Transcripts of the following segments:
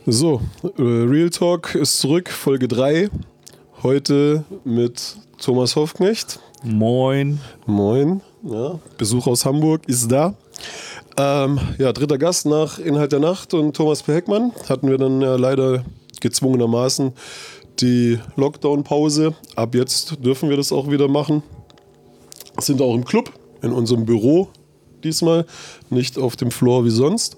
So, Real Talk ist zurück, Folge 3. Heute mit Thomas Hoffknecht. Moin. Moin. Ja, Besuch aus Hamburg ist da. Dritter Gast nach Inhalt der Nacht und Thomas P. Heckmann. Hatten wir dann leider gezwungenermaßen die Lockdown-Pause. Ab jetzt dürfen wir das auch wieder machen. Sind auch im Club, in unserem Büro diesmal, nicht auf dem Floor wie sonst.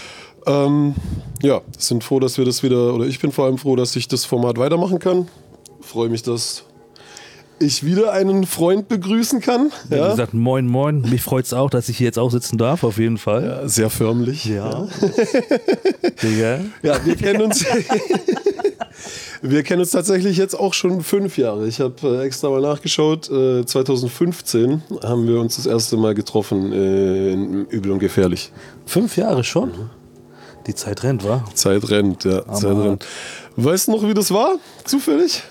Sind froh, dass wir das wieder, oder ich bin vor allem froh, dass ich das Format weitermachen kann. Freue mich, dass ich wieder einen Freund begrüßen kann. Wie gesagt, moin, moin. Mich freut es auch, dass ich hier jetzt auch sitzen darf, auf jeden Fall. Ja, sehr förmlich. Ja. Digga. Ja, wir kennen uns. Wir kennen uns tatsächlich jetzt auch schon 5 Jahre. Ich habe extra mal nachgeschaut. 2015 haben wir uns das erste Mal getroffen in Übel und Gefährlich. 5 Jahre schon? Die Zeit rennt, wa? Zeit rennt, ja. Zeit rennt. Weißt du noch, wie das war? Zufällig?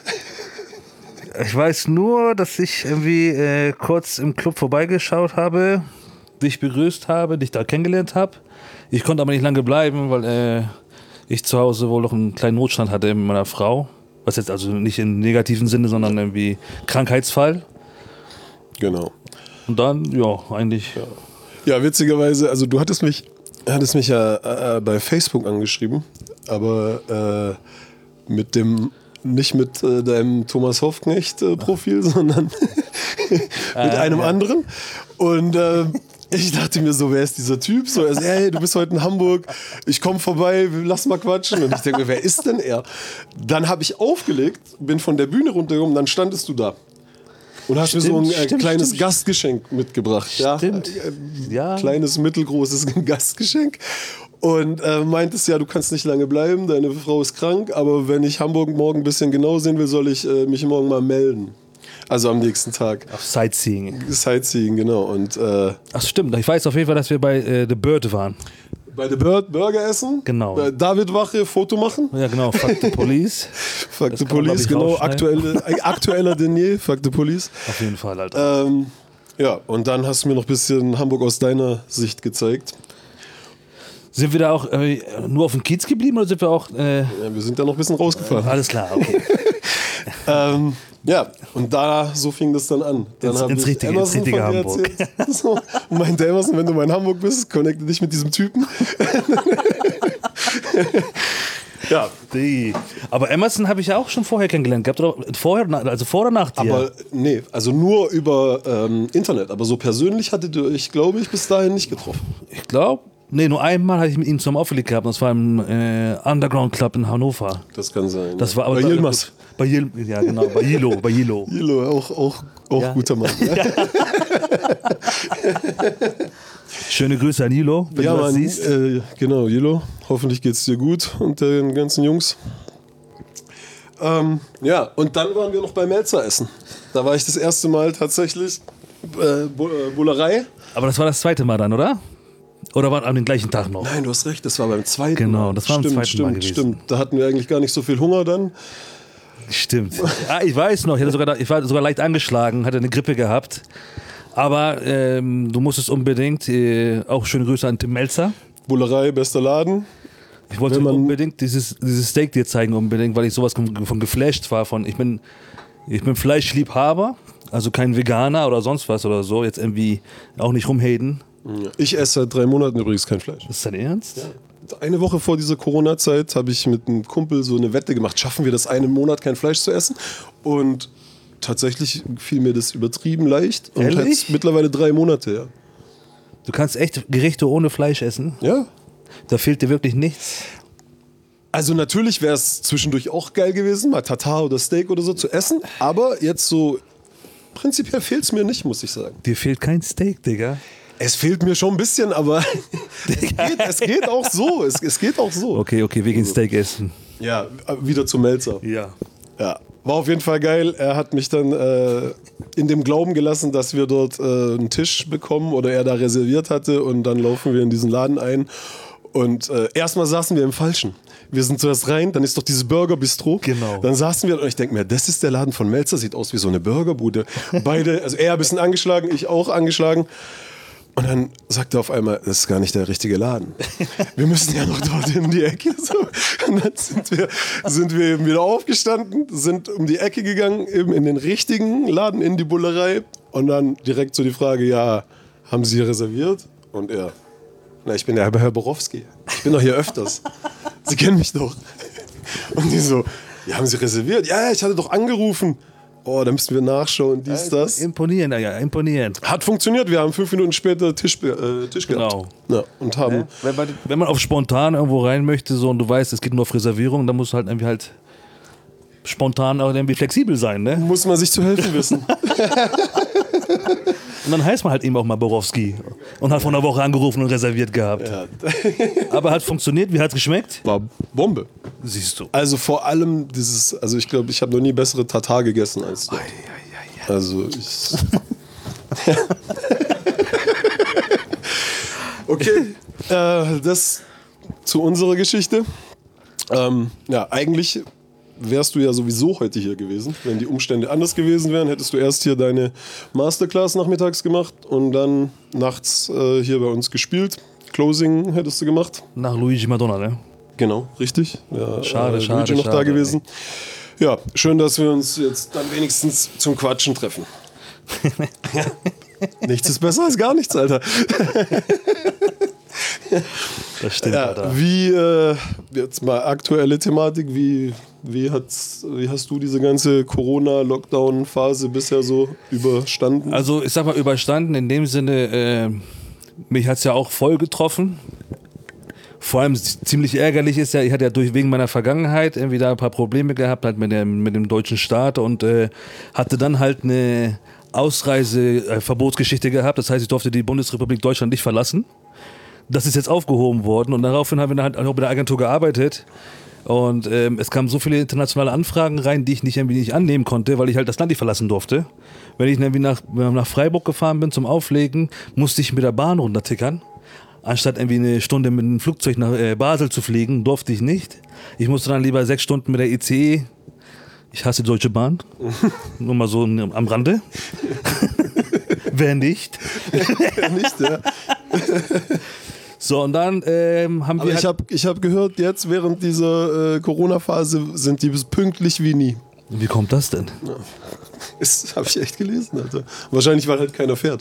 Ich weiß nur, dass ich irgendwie kurz im Club vorbeigeschaut habe, dich begrüßt habe, dich da kennengelernt habe. Ich konnte aber nicht lange bleiben, weil ich zu Hause wohl noch einen kleinen Notstand hatte mit meiner Frau. Was jetzt also nicht im negativen Sinne, sondern irgendwie Krankheitsfall. Genau. Und dann, ja, eigentlich. Ja, witzigerweise, also du hattest mich ja bei Facebook angeschrieben, aber nicht mit deinem Thomas Hoffknecht-Profil, sondern mit einem anderen. Und ich dachte mir so, wer ist dieser Typ? So, er sagt, hey, du bist heute in Hamburg, ich komme vorbei, lass mal quatschen. Und ich denke mir, wer ist denn er? Dann habe ich aufgelegt, bin von der Bühne runtergekommen, dann standest du da. Und hast mir so ein kleines Gastgeschenk mitgebracht. Stimmt. Ja, kleines, mittelgroßes Gastgeschenk. Und meintest, ja, du kannst nicht lange bleiben, deine Frau ist krank, aber wenn ich Hamburg morgen ein bisschen genau sehen will, soll ich mich morgen mal melden. Also am nächsten Tag. Auf Sightseeing. Sightseeing, genau. Und, ach stimmt, ich weiß auf jeden Fall, dass wir bei The Bird waren. Bei The Bird Burger essen. Genau. Bei David Wache Foto machen. Ja, genau. Fuck the Police. Fuck the Police, genau. Aktueller denn je. Fuck the Police. Auf jeden Fall, Alter. Und dann hast du mir noch ein bisschen Hamburg aus deiner Sicht gezeigt. Sind wir da auch nur auf dem Kiez geblieben oder sind wir auch... Ja, wir sind da noch ein bisschen rausgefahren. Alles klar, okay. Und so fing das dann an. Dann ins richtige Hamburg. So, meinte Emerson, wenn du mal in Hamburg bist, connecte dich mit diesem Typen. Ja. Aber Emerson habe ich ja auch schon vorher kennengelernt gehabt. Oder vor oder nach dir? Aber nee, also nur über Internet. Aber so persönlich hattet ihr euch, glaube ich, bis dahin nicht getroffen. Ich glaube... Nee, nur einmal hatte ich mit ihm zusammen aufgelegt gehabt. Das war im Underground Club in Hannover. Das kann sein. Das war aber bei Yilmaz. Ja, genau, bei Yilo. Yilo, auch ja. Guter Mann. Ja. Schöne Grüße an Yilo, wenn du das siehst. Genau, Yilo. Hoffentlich geht's dir gut und den ganzen Jungs. Und dann waren wir noch bei Melzer essen. Da war ich das erste Mal tatsächlich Bullerei. Aber das war das zweite Mal dann, oder? Oder war an den gleichen Tag noch? Nein, du hast recht, das war beim zweiten Mal. Genau, das war beim zweiten Mal gewesen. Stimmt, da hatten wir eigentlich gar nicht so viel Hunger dann. Stimmt. Ja, ich weiß noch, ich war sogar leicht angeschlagen, hatte eine Grippe gehabt. Aber du musstest unbedingt, auch schöne Grüße an Tim Melzer. Bullerei, bester Laden. Ich wollte unbedingt dieses Steak dir zeigen, unbedingt, weil ich sowas von geflasht war. Ich bin Fleischliebhaber, also kein Veganer oder sonst was oder so. Jetzt irgendwie auch nicht rumhaten. Ich esse seit 3 Monaten übrigens kein Fleisch. Ist das dein Ernst? Ja. Eine Woche vor dieser Corona-Zeit habe ich mit einem Kumpel so eine Wette gemacht, schaffen wir das einen Monat kein Fleisch zu essen? Und tatsächlich fiel mir das übertrieben leicht. Und jetzt mittlerweile 3 Monate, ja. Du kannst echt Gerichte ohne Fleisch essen? Ja. Da fehlt dir wirklich nichts? Also natürlich wäre es zwischendurch auch geil gewesen, mal Tatar oder Steak oder so zu essen. Aber jetzt so, prinzipiell fehlt es mir nicht, muss ich sagen. Dir fehlt kein Steak, Digga. Es fehlt mir schon ein bisschen, aber es geht auch so. Es geht auch so. Okay, wir gehen Steak essen. Ja, wieder zum Melzer. Ja. War auf jeden Fall geil. Er hat mich dann in dem Glauben gelassen, dass wir dort einen Tisch bekommen oder er da reserviert hatte. Und dann laufen wir in diesen Laden ein. Und erstmal saßen wir im Falschen. Wir sind zuerst rein, dann ist doch dieses Burger-Bistro. Genau. Dann saßen wir und ich denke mir, das ist der Laden von Melzer, sieht aus wie so eine Burgerbude. Beide, also er ein bisschen angeschlagen, ich auch angeschlagen. Und dann sagt er auf einmal, das ist gar nicht der richtige Laden. Wir müssen ja noch dort in die Ecke. So. Und dann sind wir eben wieder aufgestanden, sind um die Ecke gegangen, eben in den richtigen Laden, in die Bullerei. Und dann direkt so die Frage, ja, haben Sie reserviert? Und er, na, ich bin der Herr Borowski. Ich bin doch hier öfters. Sie kennen mich doch. Und die so, ja, haben Sie reserviert? Ja, ich hatte doch angerufen. Oh, da müssen wir nachschauen, dies, das. Imponierend, ja, imponierend. Hat funktioniert, wir haben 5 Minuten später Tisch gehabt. Genau. Ja, und haben Wenn man auf spontan irgendwo rein möchte so, und du weißt, es geht nur auf Reservierung, dann musst du halt irgendwie halt spontan auch irgendwie flexibel sein, ne? muss man sich zu helfen wissen. Und dann heißt man halt eben auch mal Borowski und hat vor einer Woche angerufen und reserviert gehabt. Ja. Aber hat funktioniert, wie hat es geschmeckt? War Bombe. Siehst du. Also vor allem dieses, also ich glaube, ich habe noch nie bessere Tatar gegessen als dort. Also ich... Okay, das zu unserer Geschichte. Ja, eigentlich wärst du ja sowieso heute hier gewesen. Wenn die Umstände anders gewesen wären, hättest du erst hier deine Masterclass nachmittags gemacht und dann nachts hier bei uns gespielt. Closing hättest du gemacht. Nach Luigi Madonna, ne? Genau, richtig. Ja, Schade, Luigi noch schade, da gewesen. Ja, schön, dass wir uns jetzt dann wenigstens zum Quatschen treffen. Nichts ist besser als gar nichts, Alter. Das stimmt, Ja, Alter. wie, jetzt mal aktuelle Thematik, wie hast du diese ganze Corona-Lockdown-Phase bisher so überstanden? Also ich sag mal überstanden in dem Sinne, mich hat es ja auch voll getroffen. Vor allem ziemlich ärgerlich ist ja, ich hatte ja wegen meiner Vergangenheit irgendwie da ein paar Probleme gehabt halt mit dem deutschen Staat und hatte dann halt eine Ausreiseverbotsgeschichte gehabt. Das heißt, ich durfte die Bundesrepublik Deutschland nicht verlassen. Das ist jetzt aufgehoben worden und daraufhin haben wir halt auch bei der Agentur gearbeitet. Und es kamen so viele internationale Anfragen rein, die ich nicht annehmen konnte, weil ich halt das Land nicht verlassen durfte. Wenn ich irgendwie nach Freiburg gefahren bin zum Auflegen, musste ich mit der Bahn runtertickern. Anstatt irgendwie eine Stunde mit dem Flugzeug nach Basel zu fliegen, durfte ich nicht. Ich musste dann lieber 6 Stunden mit der ICE. Ich hasse die Deutsche Bahn. Nur mal so am Rande. Wer nicht? Wer nicht, ja. So, und dann haben wir. Aber ich hab gehört, jetzt während dieser Corona-Phase sind die pünktlich wie nie. Wie kommt das denn? Ja. Das habe ich echt gelesen, Alter. Wahrscheinlich, weil halt keiner fährt.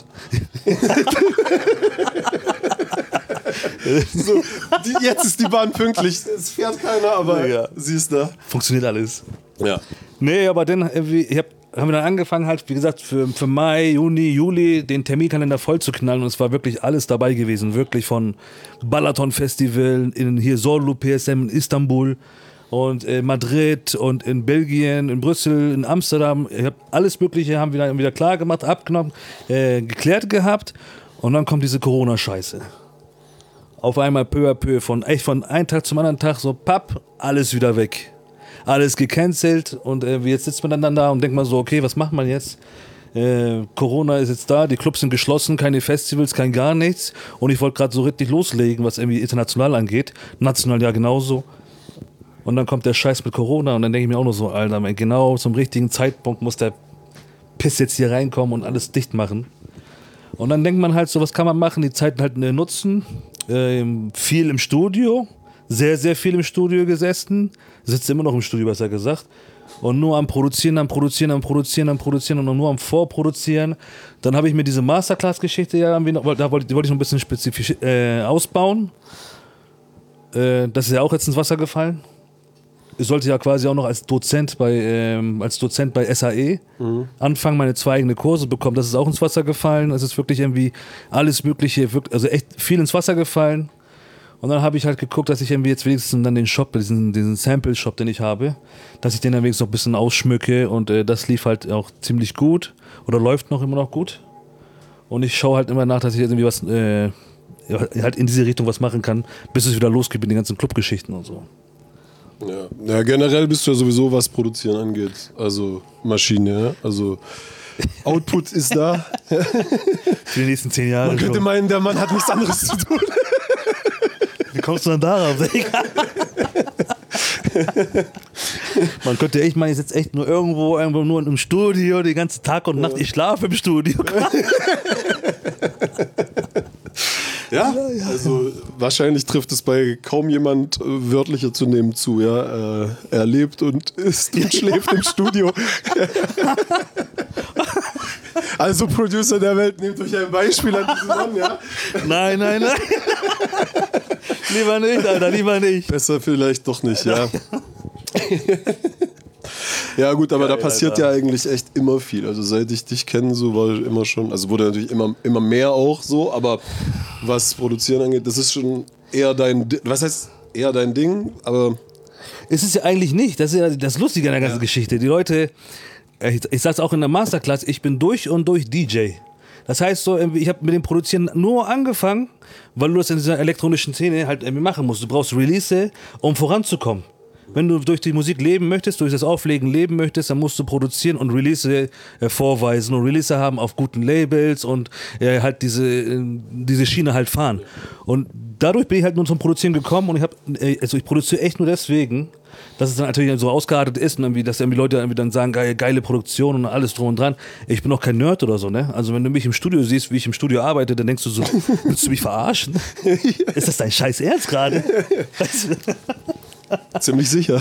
So, jetzt ist die Bahn pünktlich. Es fährt keiner, aber ja. Sie ist da. Funktioniert alles. Ja. Nee, aber dann haben wir dann angefangen, halt, wie gesagt, für Mai, Juni, Juli den Terminkalender voll zu knallen. Und es war wirklich alles dabei gewesen. Wirklich von Balaton-Festival in hier Zorlu, PSM in Istanbul und Madrid und in Belgien, in Brüssel, in Amsterdam. Ich hab alles Mögliche haben wir wieder klar gemacht, abgenommen, geklärt gehabt. Und dann kommt diese Corona-Scheiße. Auf einmal peu à peu, von einem Tag zum anderen Tag, so papp, alles wieder weg. Alles gecancelt und jetzt sitzt man dann da und denkt mal so, okay, was macht man jetzt? Corona ist jetzt da, die Clubs sind geschlossen, keine Festivals, kein gar nichts. Und ich wollte gerade so richtig loslegen, was irgendwie international angeht. National ja genauso. Und dann kommt der Scheiß mit Corona und dann denke ich mir auch nur so, Alter, genau zum richtigen Zeitpunkt muss der Piss jetzt hier reinkommen und alles dicht machen. Und dann denkt man halt so, was kann man machen? Die Zeit halt nutzen. Viel im Studio, sehr, sehr viel im Studio gesessen. Sitze immer noch im Studio, besser gesagt. Und nur am Produzieren und nur am Vorproduzieren. Dann habe ich mir diese Masterclass-Geschichte ja, da wollte ich noch ein bisschen spezifisch ausbauen. Das ist ja auch jetzt ins Wasser gefallen. Ich sollte ja quasi auch noch als Dozent bei SAE anfangen, meine 2 eigene Kurse bekommen. Das ist auch ins Wasser gefallen. Es ist wirklich irgendwie alles Mögliche, also echt viel ins Wasser gefallen. Und dann habe ich halt geguckt, dass ich irgendwie jetzt wenigstens dann den Shop, diesen Sample-Shop, den ich habe, dass ich den dann wenigstens noch ein bisschen ausschmücke und das lief halt auch ziemlich gut oder läuft noch immer noch gut. Und ich schaue halt immer nach, dass ich irgendwie was halt in diese Richtung was machen kann, bis es wieder losgeht mit den ganzen Clubgeschichten und so. Ja, generell bist du ja sowieso, was Produzieren angeht. Also Maschine, ja? Also Output ist da. Für die nächsten 10 Jahre. Man könnte meinen, der Mann hat nichts anderes zu tun. Wie kommst du dann darauf? Man könnte echt meinen, ich sitze echt nur irgendwo nur im Studio den ganzen Tag und Nacht. Ich schlafe im Studio. Ja, also wahrscheinlich trifft es bei kaum jemand wörtlicher zu nehmen zu. Ja, er lebt und isst und schläft im Studio. Also Producer der Welt, nehmt euch ein Beispiel an diesem Mann, ja? Nein. Lieber nicht, Alter, lieber nicht. Besser vielleicht doch nicht, ja. Ja gut, aber da passiert ja eigentlich echt immer viel. Also seit ich dich kenne, so war ich immer schon, also wurde natürlich immer mehr auch so, aber was Produzieren angeht, das ist schon eher was heißt eher dein Ding, aber... Es ist ja eigentlich nicht, das ist ja das Lustige an der ganzen Geschichte. Die Leute, ich sag's auch in der Masterclass, ich bin durch und durch DJ. Das heißt so, ich habe mit dem Produzieren nur angefangen, weil du das in dieser elektronischen Szene halt irgendwie machen musst. Du brauchst Release, um voranzukommen. Wenn du durch die Musik leben möchtest, durch das Auflegen leben möchtest, dann musst du produzieren und Release vorweisen und Release haben auf guten Labels und halt diese Schiene halt fahren. Und dadurch bin ich halt nur zum Produzieren gekommen und ich produziere echt nur deswegen, dass es dann natürlich so ausgeartet ist und irgendwie, dass irgendwie Leute irgendwie dann sagen, geile Produktion und alles drum und dran. Ich bin auch kein Nerd oder so, ne? Also wenn du mich im Studio siehst, wie ich im Studio arbeite, dann denkst du so, willst du mich verarschen? Ist das dein scheiß Ernst gerade? Weißt du? Ziemlich sicher.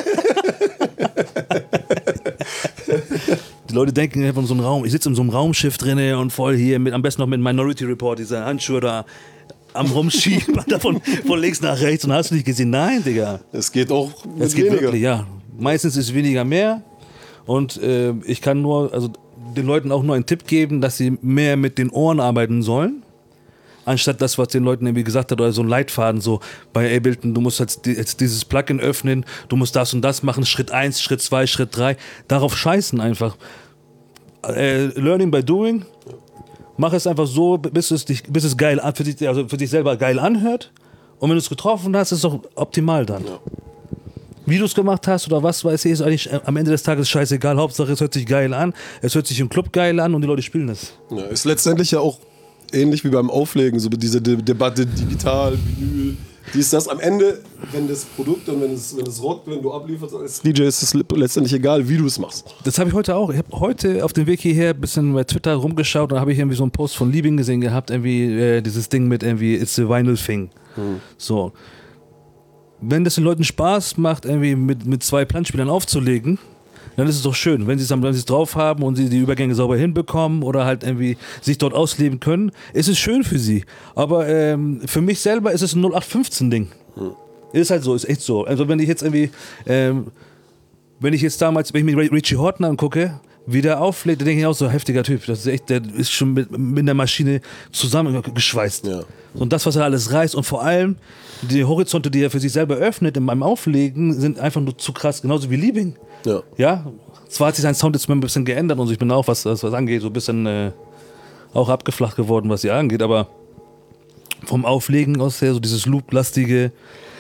Die Leute denken von so einem Raum, ich sitze in so einem Raumschiff drin und voll hier, am besten noch mit Minority Report, diese Handschuhe da am Rumschieben, von links nach rechts und hast du nicht gesehen? Nein, Digga. Es geht auch mit es geht weniger. Wirklich, ja. Meistens ist weniger mehr und ich kann den Leuten auch nur einen Tipp geben, dass sie mehr mit den Ohren arbeiten sollen. Anstatt das, was den Leuten irgendwie gesagt hat, oder so ein Leitfaden, so bei Ableton, du musst jetzt dieses Plugin öffnen, du musst das und das machen, Schritt 1, Schritt 2, Schritt 3. Darauf scheißen einfach. Learning by doing. Mach es einfach so, bis es geil für dich selber geil anhört. Und wenn du es getroffen hast, ist es doch optimal dann. Ja. Wie du es gemacht hast oder was weiß ich, ist eigentlich am Ende des Tages scheißegal. Hauptsache, es hört sich geil an, es hört sich im Club geil an und die Leute spielen es. Ja, ist letztendlich ja auch ähnlich wie beim Auflegen, so diese Debatte digital, Vinyl, dies, das. Am Ende, wenn das Produkt und wenn es rockt, wenn du ablieferst als DJ, ist es letztendlich egal, wie du es machst. Das habe ich heute auch. Ich habe heute auf dem Weg hierher ein bisschen bei Twitter rumgeschaut und da habe ich irgendwie so einen Post von Liebing gesehen gehabt, irgendwie dieses Ding mit irgendwie It's a Vinyl Thing. So. Wenn das den Leuten Spaß macht, irgendwie mit 2 Planspielern aufzulegen, dann ist es doch schön, wenn sie es drauf haben und sie die Übergänge sauber hinbekommen oder halt irgendwie sich dort ausleben können, ist es schön für sie. Aber für mich selber ist es ein 0815-Ding. Ist halt so, ist echt so. Also wenn ich jetzt irgendwie, wenn ich mir Richie Horton angucke, wie der auflegt, dann denke ich auch so, heftiger Typ. Das ist echt, der ist schon mit der Maschine zusammengeschweißt. Ja. Und das, was er alles reißt und vor allem die Horizonte, die er für sich selber öffnet in meinem Auflegen, sind einfach nur zu krass, genauso wie Liebing. Ja. Zwar hat sich sein Sound jetzt mal ein bisschen geändert und ich bin auch, was angeht, so ein bisschen auch abgeflacht geworden, was sie angeht, aber vom Auflegen aus her, so dieses Loop-lastige,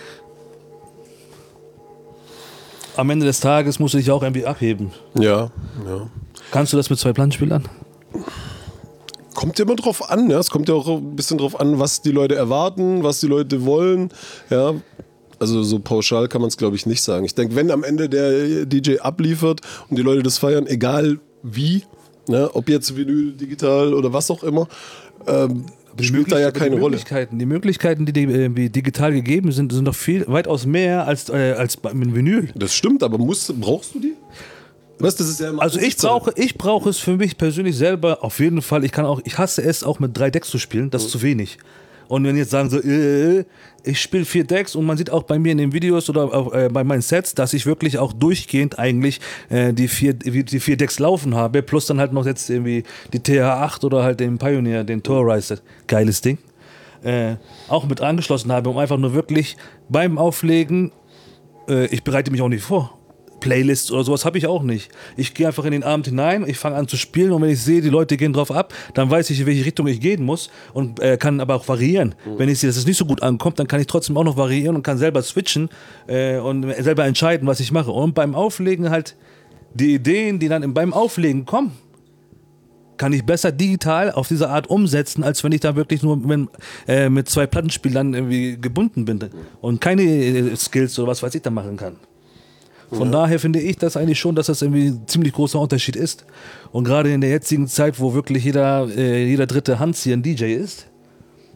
am Ende des Tages musst du dich auch irgendwie abheben. Ja. Kannst du das mit 2 Plattenspielern? Kommt ja immer drauf an, ja. Es kommt ja auch ein bisschen drauf an, was die Leute erwarten, was die Leute wollen, ja. Also so pauschal kann man es, glaube ich, nicht sagen. Ich denke, wenn am Ende der DJ abliefert und die Leute das feiern, egal wie, ne, ob jetzt Vinyl, digital oder was auch immer, spielt da ja keine Rolle. Die Möglichkeiten, die digital gegeben sind, sind doch weitaus mehr als mit Vinyl. Das stimmt, aber brauchst du die? Weißt, das ist ja immer also ich brauche es für mich persönlich selber auf jeden Fall. Ich hasse es auch mit 3 Decks zu spielen, das ist zu wenig. Und wenn jetzt sagen so, ich spiele 4 Decks und man sieht auch bei mir in den Videos oder auch, bei meinen Sets, dass ich wirklich auch durchgehend eigentlich die 4 Decks laufen habe, plus dann halt noch jetzt irgendwie die TH8 oder halt den Pioneer, den Torriser, geiles Ding, auch mit angeschlossen habe, um einfach nur wirklich beim Auflegen, ich bereite mich auch nicht vor. Playlists oder sowas habe ich auch nicht. Ich gehe einfach in den Abend hinein, ich fange an zu spielen und wenn ich sehe, die Leute gehen drauf ab, dann weiß ich, in welche Richtung ich gehen muss und kann aber auch variieren. Wenn ich sehe, dass es nicht so gut ankommt, dann kann ich trotzdem auch noch variieren und kann selber switchen und selber entscheiden, was ich mache. Und beim Auflegen halt die Ideen, die dann beim Auflegen kommen, kann ich besser digital auf diese Art umsetzen, als wenn ich da wirklich nur mit 2 Plattenspielern irgendwie gebunden bin und keine Skills oder was weiß ich da machen kann. Von daher finde ich das eigentlich schon, dass das irgendwie ein ziemlich großer Unterschied ist. Und gerade in der jetzigen Zeit, wo wirklich jeder dritte Hans hier ein DJ ist,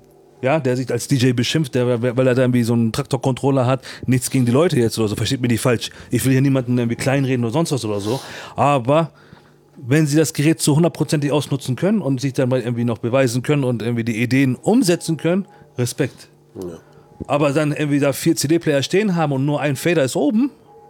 ja, der sich als DJ beschimpft, weil er da irgendwie so einen Traktor-Controller hat, nichts gegen die Leute jetzt oder so, versteht mich nicht falsch. Ich will hier niemanden irgendwie kleinreden oder sonst was oder so, aber wenn sie das Gerät zu 100% ausnutzen können und sich dann mal irgendwie noch beweisen können und irgendwie die Ideen umsetzen können, Respekt. Ja. Aber dann irgendwie da 4 CD-Player stehen haben und nur ein Fader ist oben.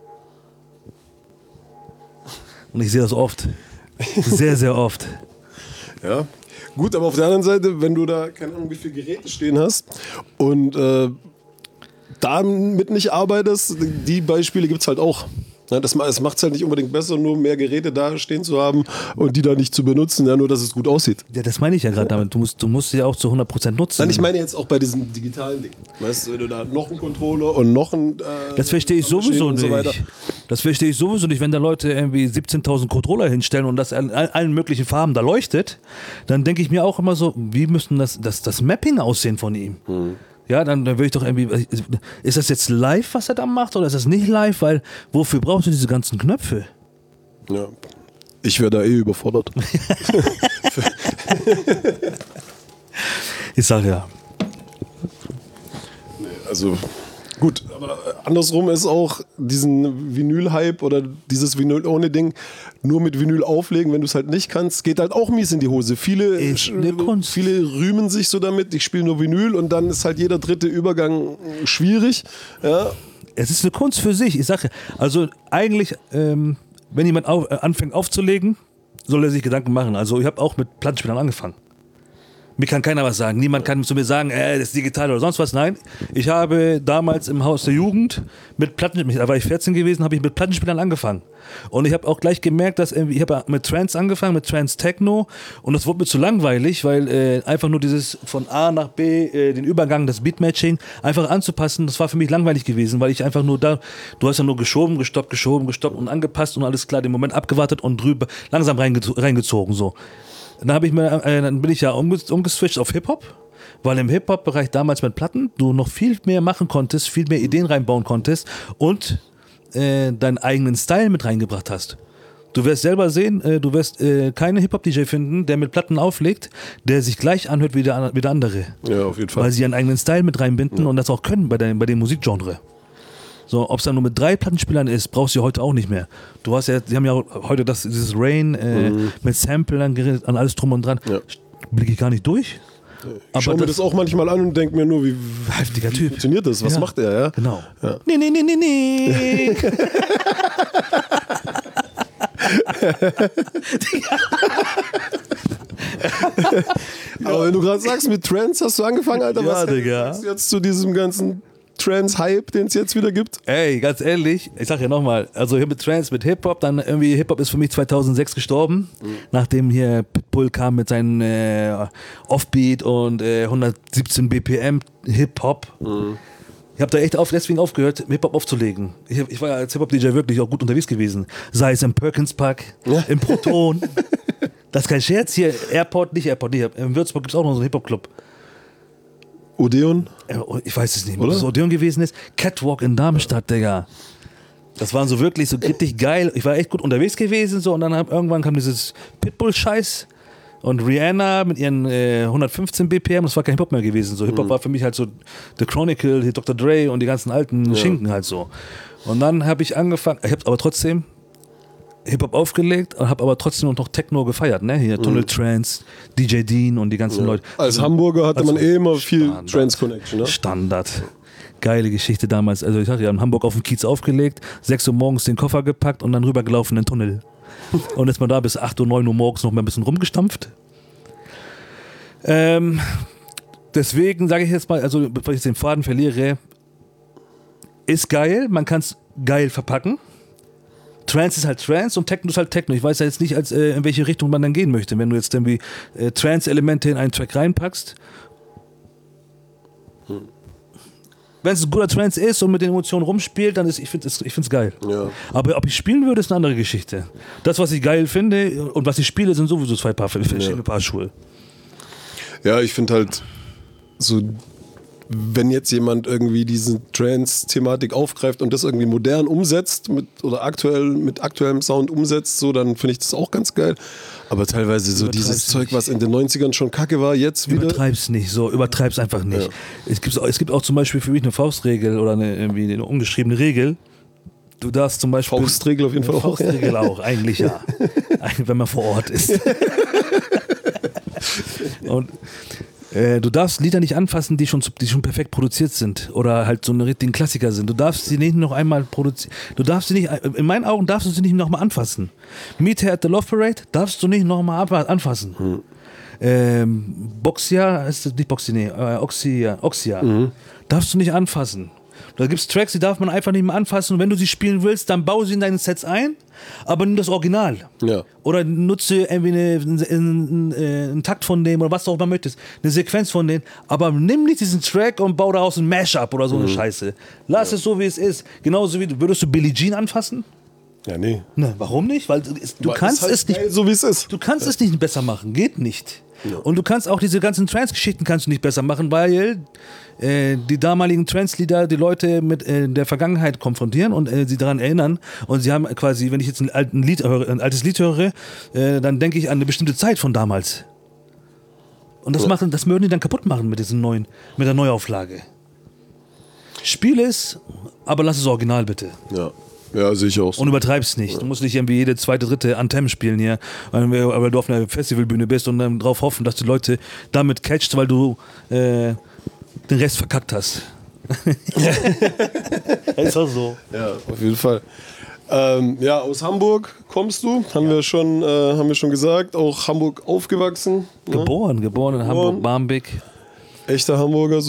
Und ich sehe das oft. Sehr, sehr oft. Ja, gut, aber auf der anderen Seite, wenn du da, keine Ahnung, wie viele Geräte stehen hast und damit nicht arbeitest, die Beispiele gibt es halt auch. Ja, das macht es halt nicht unbedingt besser, nur mehr Geräte da stehen zu haben und die da nicht zu benutzen, ja, nur dass es gut aussieht. Ja, das meine ich ja gerade damit. Du musst sie ja auch zu 100% nutzen. Nein, ich meine jetzt auch bei diesem digitalen Ding. Weißt du, wenn du da noch einen Controller und noch ein... das verstehe ich sowieso nicht. So das verstehe ich sowieso nicht, wenn da Leute irgendwie 17.000 Controller hinstellen und das in allen möglichen Farben da leuchtet, dann denke ich mir auch immer so, wie müsste das Mapping aussehen von ihm? Ja, dann würde ich doch irgendwie, ist das jetzt live, was er da macht, oder ist das nicht live? Weil, wofür brauchst du diese ganzen Knöpfe? Ja, ich wäre da überfordert. Ich sag ja. Also, gut, aber andersrum ist auch diesen Vinyl-Hype oder dieses Vinyl ohne Ding nur mit Vinyl auflegen, wenn du es halt nicht kannst, geht halt auch mies in die Hose. Viele rühmen sich so damit, ich spiele nur Vinyl und dann ist halt jeder dritte Übergang schwierig. Ja. Es ist eine Kunst für sich. Ich sage, also eigentlich, wenn jemand anfängt aufzulegen, soll er sich Gedanken machen. Also ich habe auch mit Plattenspielern angefangen. Mir kann keiner was sagen. Niemand kann zu mir sagen, das ist digital oder sonst was. Nein, ich habe damals im Haus der Jugend da war ich 14 gewesen, habe ich mit Plattenspielern angefangen. Und ich habe auch gleich gemerkt, dass ich habe mit Trance angefangen, mit Trance Techno, und das wurde mir zu langweilig, weil einfach nur dieses von A nach B, den Übergang, das Beatmatching, einfach anzupassen, das war für mich langweilig gewesen, weil ich einfach nur du hast ja nur geschoben, gestoppt und angepasst und alles klar, den Moment abgewartet und drüber langsam reingezogen so. Dann bin ich ja umgeswitcht auf Hip-Hop, weil im Hip-Hop-Bereich damals mit Platten du noch viel mehr machen konntest, viel mehr Ideen reinbauen konntest und deinen eigenen Style mit reingebracht hast. Du wirst selber sehen, du wirst keinen Hip-Hop-DJ finden, der mit Platten auflegt, der sich gleich anhört wie der andere. Ja, auf jeden Fall. Weil sie ihren eigenen Style mit reinbinden und das auch können bei dem Musikgenre. So, ob es dann nur mit 3 Plattenspielern ist, brauchst du heute auch nicht mehr. Sie haben ja heute dieses Rain mit Samplern geredet, an alles drum und dran. Ja. Blicke ich gar nicht durch. Ich schaue mir das auch manchmal an und denke mir nur, wie heftiger Typ funktioniert das? Was macht er? Ja? Genau. Ja. Nee. Aber wenn du gerade sagst, mit Trance hast du angefangen, Alter, was sagst du jetzt zu diesem ganzen Trance-Hype, den es jetzt wieder gibt? Ey, ganz ehrlich, ich sag ja nochmal, also hier mit Trance, mit Hip-Hop, dann irgendwie Hip-Hop ist für mich 2006 gestorben, nachdem hier Pitbull kam mit seinen Offbeat und 117 BPM Hip-Hop. Ich habe da echt deswegen aufgehört, Hip-Hop aufzulegen. Ich war ja als Hip-Hop-DJ wirklich auch gut unterwegs gewesen. Sei es im Perkins Park, im Proton. Das ist kein Scherz hier. Airport nicht. In Würzburg gibt es auch noch so einen Hip-Hop-Club. Odeon? Ich weiß es nicht, ob das Odeon gewesen ist. Catwalk in Darmstadt, Digga. Das waren so wirklich so richtig geil. Ich war echt gut unterwegs gewesen so, und dann irgendwann kam dieses Pitbull-Scheiß und Rihanna mit ihren 115 BPM. Das war kein Hip-Hop mehr gewesen. So. Hip-Hop war für mich halt so The Chronicle, Dr. Dre und die ganzen alten Schinken halt so. Und dann habe ich angefangen, ich habe aber trotzdem Hip-Hop aufgelegt und habe aber trotzdem noch Techno gefeiert, ne? Hier Tunnel Trance, DJ Dean und die ganzen Leute. Als Hamburger hatte man immer viel Trance-Connection, ne? Standard. Geile Geschichte damals. Also ich hatte ja in Hamburg auf dem Kiez aufgelegt, 6 Uhr morgens den Koffer gepackt und dann rübergelaufen in den Tunnel. Und ist man da bis 8 Uhr, 9 Uhr morgens noch mal ein bisschen rumgestampft. Deswegen sage ich jetzt mal, also bevor ich jetzt den Faden verliere, ist geil, man kann es geil verpacken. Trance ist halt Trance und Techno ist halt Techno. Ich weiß ja jetzt nicht, in welche Richtung man dann gehen möchte. Wenn du jetzt irgendwie Trance-Elemente in einen Track reinpackst. Wenn es ein guter Trance ist und mit den Emotionen rumspielt, dann ich finde es geil. Ja. Aber ob ich spielen würde, ist eine andere Geschichte. Das, was ich geil finde und was ich spiele, sind sowieso 2 verschiedene Paar Schuhe. Ja, ich finde halt so, wenn jetzt jemand irgendwie diese Trance-Thematik aufgreift und das irgendwie modern umsetzt mit aktuellem Sound umsetzt, so, dann finde ich das auch ganz geil. Aber teilweise so dieses Zeug, was in den 90ern schon kacke war, jetzt wieder. Übertreib's nicht, so, übertreib's einfach nicht. Ja. Es gibt auch zum Beispiel für mich eine Faustregel oder irgendwie eine ungeschriebene Regel. Du darfst zum Beispiel. Faustregel auf jeden Fall auch. Faustregel auch, eigentlich ja. Wenn man vor Ort ist. Und du darfst Lieder nicht anfassen, die schon perfekt produziert sind oder halt so ein Klassiker sind. Du darfst sie nicht noch einmal produzieren. Du darfst sie nicht, in meinen Augen darfst du sie nicht nochmal anfassen. Meet Her at the Love Parade darfst du nicht nochmal anfassen. Boxia, ist das nicht Boxia, nee, Oxia. Darfst du nicht anfassen. Da gibt es Tracks, die darf man einfach nicht mehr anfassen und wenn du sie spielen willst, dann bau sie in deine Sets ein, aber nimm das Original. Ja. Oder nutze irgendwie einen Takt von dem oder was du auch mal möchtest, eine Sequenz von denen, aber nimm nicht diesen Track und bau daraus ein Mashup oder so eine Scheiße. Lass es so, wie es ist. Genauso wie, würdest du Billie Jean anfassen? Ja, nee. Na, warum nicht? Weil du kannst es nicht, so wie es ist. Du kannst es nicht besser machen, geht nicht. Ja. Und du kannst auch diese ganzen Trance-Geschichten kannst du nicht besser machen, weil die damaligen Trance-Lieder die Leute mit der Vergangenheit konfrontieren und sie daran erinnern. Und sie haben quasi, wenn ich jetzt ein altes Lied höre, dann denke ich an eine bestimmte Zeit von damals. Und das würden die dann kaputt machen mit der Neuauflage. Spiel es, aber lass es original bitte. Ja. Ja, sehe ich auch so. Und übertreib's nicht. Du musst nicht irgendwie jede zweite, dritte Anthem spielen hier, weil du auf einer Festivalbühne bist und dann drauf hoffen, dass die Leute damit catcht, weil du den Rest verkackt hast. Ist auch so. Ja, auf jeden Fall. Aus Hamburg kommst du, haben wir schon gesagt, auch Hamburg aufgewachsen. Geboren in Hamburg, Barmbek. Echter Hamburger,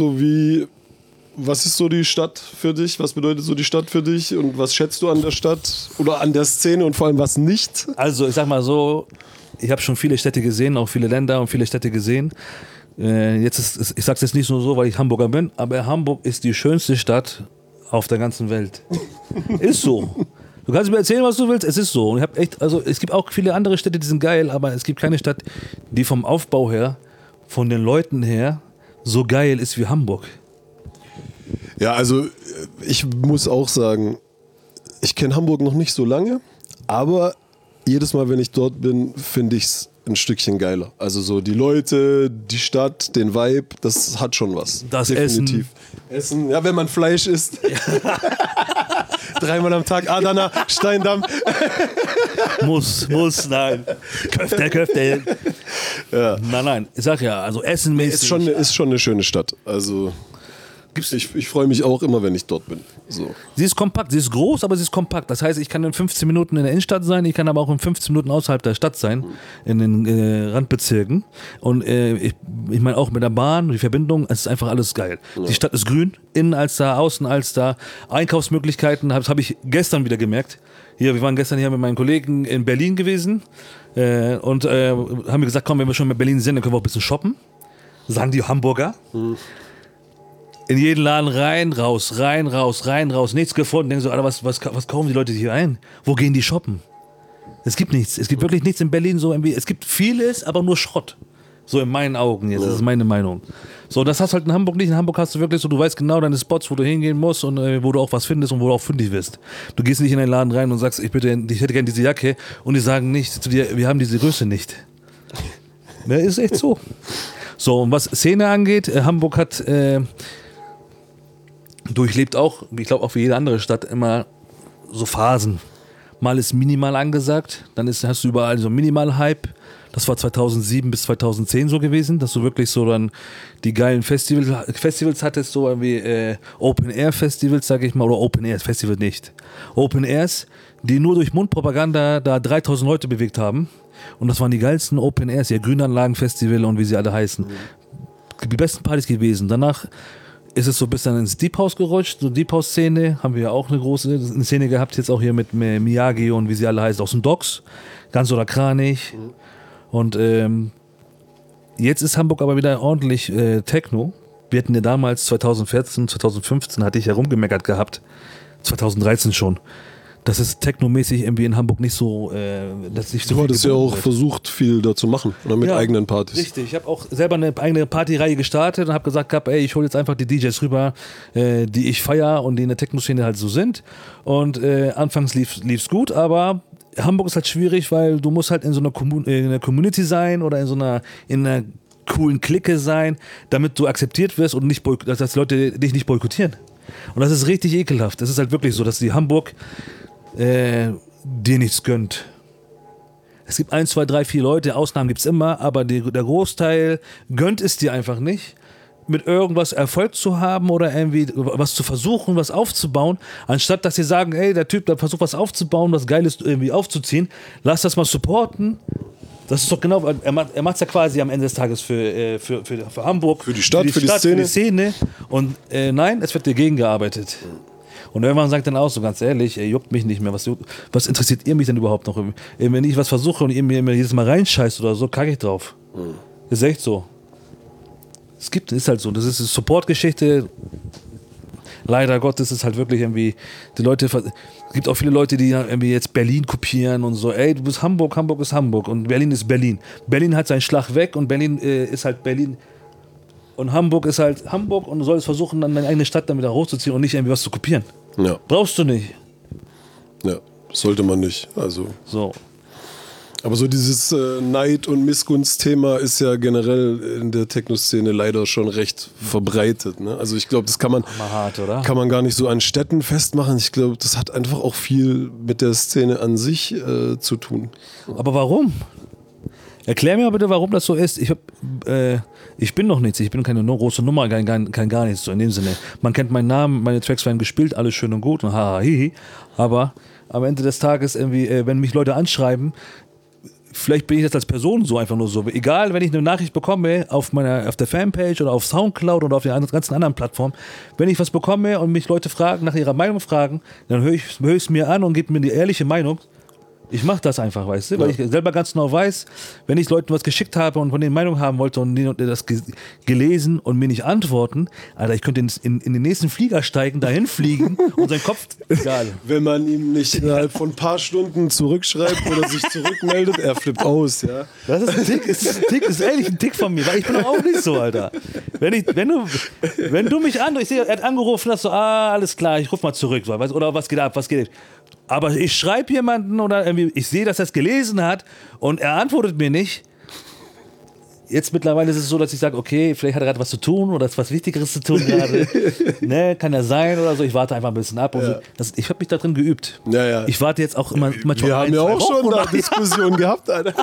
was ist so die Stadt für dich? Was bedeutet so die Stadt für dich? Und was schätzt du an der Stadt oder an der Szene und vor allem was nicht? Also ich sag mal so, ich habe schon viele Städte gesehen, auch viele Länder und viele Städte gesehen. Ich sag's jetzt nicht nur so, weil ich Hamburger bin, aber Hamburg ist die schönste Stadt auf der ganzen Welt. Ist so. Du kannst mir erzählen, was du willst, es ist so. Und es gibt auch viele andere Städte, die sind geil, aber es gibt keine Stadt, die vom Aufbau her, von den Leuten her, so geil ist wie Hamburg. Ja, also ich muss auch sagen, ich kenne Hamburg noch nicht so lange, aber jedes Mal, wenn ich dort bin, finde ich es ein Stückchen geiler. Also so die Leute, die Stadt, den Vibe, das hat schon was. Das definitiv. Essen, ja, wenn man Fleisch isst. Ja. 3-mal am Tag Adana, Steindamm. Muss, nein. Köfte. Ja. Nein, ich sag ja, also essenmäßig. Ist schon eine schöne Stadt. Also ich freue mich auch immer, wenn ich dort bin. So. Sie ist kompakt, sie ist groß, aber sie ist kompakt. Das heißt, ich kann in 15 Minuten in der Innenstadt sein, ich kann aber auch in 15 Minuten außerhalb der Stadt sein, in den Randbezirken. Und ich meine auch mit der Bahn, die Verbindung, es ist einfach alles geil. Ja. Die Stadt ist grün, innen als da, außen als da. Einkaufsmöglichkeiten, das habe ich gestern wieder gemerkt. Wir waren gestern hier mit meinen Kollegen in Berlin gewesen und haben mir gesagt, komm, wenn wir schon in Berlin sind, dann können wir auch ein bisschen shoppen. Sagen die Hamburger. In jeden Laden rein, raus, nichts gefunden. Denken so, Alter, was kaufen die Leute hier ein? Wo gehen die shoppen? Es gibt nichts. Es gibt wirklich nichts in Berlin so. Es gibt vieles, aber nur Schrott. So in meinen Augen jetzt. Das ist meine Meinung. So, das hast du halt in Hamburg nicht. In Hamburg hast du wirklich so, du weißt genau deine Spots, wo du hingehen musst und wo du auch was findest und wo du auch fündig wirst. Du gehst nicht in einen Laden rein und sagst, ich hätte gerne diese Jacke und die sagen nicht zu dir, wir haben diese Größe nicht. Ne, ist echt so. So, und was Szene angeht, Hamburg hat durchlebt auch, ich glaube auch wie jede andere Stadt, immer so Phasen. Mal ist minimal angesagt, dann hast du überall so Minimal-Hype. Das war 2007 bis 2010 so gewesen, dass du wirklich so dann die geilen Festivals hattest, so wie Open-Air-Festivals, sag ich mal, oder Open-Air-Festival nicht. Open-Airs, die nur durch Mundpropaganda da 3000 Leute bewegt haben. Und das waren die geilsten Open-Airs, ja, Grünanlagen-Festival und wie sie alle heißen. Die besten Partys gewesen. Danach ist es so bis dann ins Deep House gerutscht, so Deep House Szene, haben wir ja auch eine Szene gehabt, jetzt auch hier mit Miyagi und wie sie alle heißen, aus dem Docks, ganz oder Kranich. Und jetzt ist Hamburg aber wieder ordentlich Techno. Wir hatten ja damals 2014, 2015 hatte ich ja rumgemeckert gehabt, 2013 schon, dass es technomäßig irgendwie in Hamburg nicht so, dass nicht so Du viel hattest ja geboten auch wird. versucht, viel da zu machen. Oder mit Ja, eigenen Partys. Richtig, ich habe auch selber eine eigene Partyreihe gestartet und habe gesagt gehabt, ey, ich hole jetzt einfach die DJs rüber, die ich feiere und die in der Techno-Szene halt so sind. Und anfangs lief's gut, aber Hamburg ist halt schwierig, weil du musst halt in so einer, in einer Community sein oder in einer coolen Clique sein, damit du akzeptiert wirst und nicht dass Leute dich nicht boykottieren. Und das ist richtig ekelhaft. Das ist halt wirklich so, dass die Hamburg dir nichts gönnt. Es gibt 1, 2, 3, 4 Leute, Ausnahmen gibt es immer, aber der Großteil gönnt es dir einfach nicht, mit irgendwas Erfolg zu haben oder irgendwie was zu versuchen, was aufzubauen, anstatt dass sie sagen, ey, der Typ, der versucht was aufzubauen, was Geiles irgendwie aufzuziehen, lass das mal supporten. Das ist doch genau, er macht es ja quasi am Ende des Tages für Hamburg. Für die Stadt, für die Szene. Und nein, es wird dagegen gearbeitet. Und irgendwann sagt dann auch so ganz ehrlich, juckt mich nicht mehr, was interessiert ihr mich denn überhaupt noch? Wenn ich was versuche und ihr mir jedes Mal reinscheißt oder so, kacke ich drauf. Das ist echt so. Ist halt so, das ist eine Support-Geschichte. Leider Gottes ist halt wirklich irgendwie, es gibt auch viele Leute, die irgendwie jetzt Berlin kopieren und so, ey, du bist Hamburg, Hamburg ist Hamburg und Berlin ist Berlin. Berlin hat seinen Schlag weg und Berlin ist halt Berlin. Und Hamburg ist halt Hamburg und du sollst versuchen, dann deine eigene Stadt damit hochzuziehen und nicht irgendwie was zu kopieren. Ja. Brauchst du nicht. Ja, sollte man nicht. Also. So. Aber so dieses Neid- und Missgunst-Thema ist ja generell in der Techno-Szene leider schon recht verbreitet. Ne? Also ich glaube, das kann man hart, oder? Kann man gar nicht so an Städten festmachen. Ich glaube, das hat einfach auch viel mit der Szene an sich zu tun. Aber warum? Erklär mir mal bitte, warum das so ist. Ich bin noch nichts, ich bin keine große Nummer, kein gar nichts, so in dem Sinne. Man kennt meinen Namen, meine Tracks werden gespielt, alles schön und gut und haha, hihi. Aber am Ende des Tages, irgendwie, wenn mich Leute anschreiben, vielleicht bin ich das als Person so einfach nur so. Egal, wenn ich eine Nachricht bekomme auf der Fanpage oder auf Soundcloud oder auf den ganzen anderen Plattformen, wenn ich was bekomme und mich Leute fragen, nach ihrer Meinung fragen, dann höre ich es mir an und gebe mir die ehrliche Meinung. Ich mache das einfach, weißt du, weil ich selber ganz genau weiß, wenn ich Leuten was geschickt habe und von denen Meinung haben wollte und die das gelesen und mir nicht antworten, Alter, ich könnte in den nächsten Flieger steigen, dahin fliegen und sein Kopf, egal. Wenn man ihm nicht innerhalb von ein paar Stunden zurückschreibt oder sich zurückmeldet, er flippt aus, ja. Das ist ein Tick, ist ehrlich ein Tick von mir, weil ich bin auch nicht so, Alter. Wenn du mich ich sehe, er hat angerufen, dass so, alles klar, ich ruf mal zurück, so, oder was geht ab. Aber ich schreibe jemanden oder irgendwie, ich sehe, dass er es gelesen hat und er antwortet mir nicht. Jetzt mittlerweile ist es so, dass ich sage, okay, vielleicht hat er gerade was zu tun oder ist was Wichtigeres zu tun gerade. Ne, kann ja sein oder so. Ich warte einfach ein bisschen ab. Und so. Ich habe mich da drin geübt. Ja, ja. Ich warte jetzt auch immer manchmal. Wir haben ja auch schon da Diskussionen gehabt, Alter.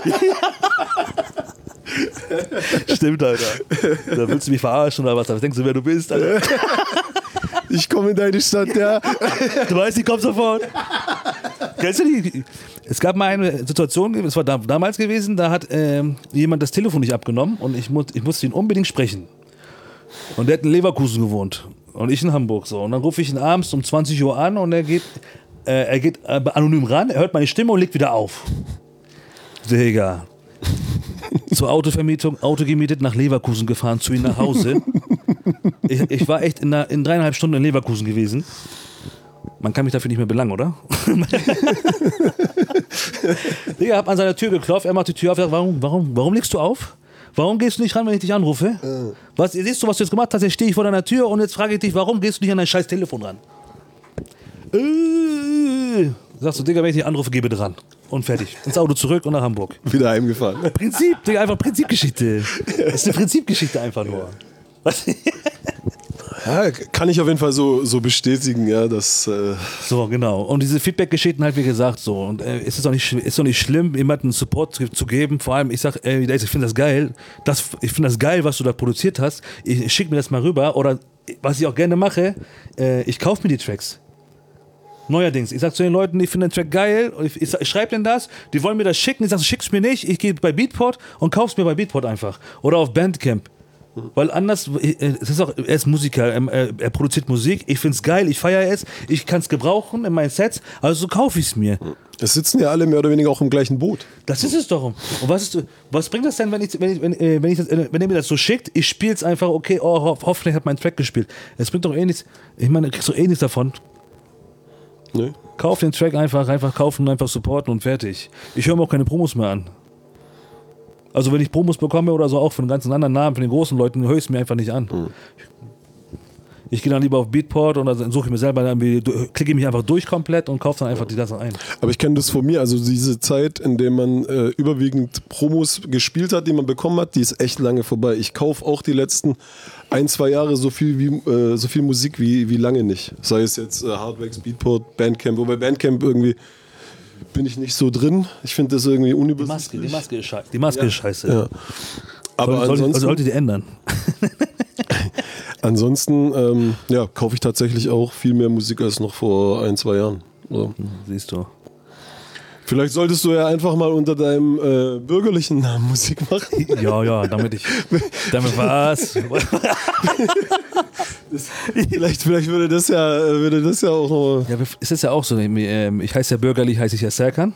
Stimmt, Alter. Da willst du mich verarschen oder was? Da denkst du, wer du bist, Alter. Ich komme in deine Stadt, ja. Du weißt, ich komme sofort. Kennst du die? Es gab mal eine Situation, es war damals gewesen, da hat jemand das Telefon nicht abgenommen und ich musste ihn unbedingt sprechen. Und der hat in Leverkusen gewohnt und ich in Hamburg. So. Und dann rufe ich ihn abends um 20 Uhr an und er geht anonym ran, er hört meine Stimme und legt wieder auf. Digga. Zur Autovermietung, Auto gemietet, nach Leverkusen gefahren, zu ihm nach Hause. Ich war echt in 3,5 Stunden in Leverkusen gewesen. Man kann mich dafür nicht mehr belangen, oder? Digga, hab an seiner Tür geklopft, er macht die Tür auf, sagt, warum legst du auf? Warum gehst du nicht ran, wenn ich dich anrufe? Siehst du, was du jetzt gemacht hast? Jetzt stehe ich vor deiner Tür und jetzt frage ich dich, warum gehst du nicht an dein scheiß Telefon ran? Sagst du, Digga, wenn ich dich anrufe, geh bitte ran. Und fertig. Ins Auto zurück und nach Hamburg. Wieder heimgefahren. Prinzip, Digga, einfach Prinzipgeschichte. Das ist eine Prinzipgeschichte einfach nur. Was? Ja, kann ich auf jeden Fall so bestätigen, ja, dass. So, genau. Und diese Feedback-Geschichten halt, wie gesagt, so. Und es ist doch nicht schlimm, jemandem Support zu geben. Vor allem, ich sag, ich finde das geil. Ich finde das geil, was du da produziert hast. Ich schick mir das mal rüber. Oder was ich auch gerne mache, ich kaufe mir die Tracks. Neuerdings. Ich sag zu den Leuten, ich finde den Track geil. Ich schreibe denen das. Die wollen mir das schicken. Ich sag, schick's mir nicht. Ich gehe bei Beatport und kauf's mir bei Beatport einfach. Oder auf Bandcamp. Weil anders, er ist Musiker, er produziert Musik, ich find's geil, ich feiere es, ich kann's gebrauchen in meinen Sets, also so kaufe ich's mir. Es sitzen ja alle mehr oder weniger auch im gleichen Boot. Das ist es doch. Und was bringt das denn, wenn er mir das so schickt, ich spiel's einfach, okay, hoffentlich hat mein Track gespielt. Es bringt doch eh nichts, ich meine, du kriegst doch eh nichts davon. Nee? Kauf den Track einfach kaufen und einfach supporten und fertig. Ich höre mir auch keine Promos mehr an. Also wenn ich Promos bekomme oder so, auch von ganzen anderen Namen, von den großen Leuten, höre ich es mir einfach nicht an. Ich gehe dann lieber auf Beatport und dann suche ich mir selber, klicke ich mich einfach durch komplett und kaufe dann einfach die Sachen ein. Aber ich kenne das von mir, also diese Zeit, in der man überwiegend Promos gespielt hat, die man bekommen hat, die ist echt lange vorbei. Ich kaufe auch die letzten 1-2 Jahre so viel Musik wie lange nicht. Sei es jetzt Hardwax, Beatport, Bandcamp, wobei Bandcamp irgendwie bin ich nicht so drin. Ich finde das irgendwie unübersichtlich. Die Maske ist scheiße. Ja. Aber ansonsten sollte die ändern. Ansonsten kaufe ich tatsächlich auch viel mehr Musik als noch vor 1-2 Jahren. So. Siehst du. Vielleicht solltest du ja einfach mal unter deinem bürgerlichen Namen Musik machen. Ja, damit was? vielleicht würde das ja auch noch. Ja, es ist ja auch so, ich heiße ja bürgerlich, heiße ich ja Serkan.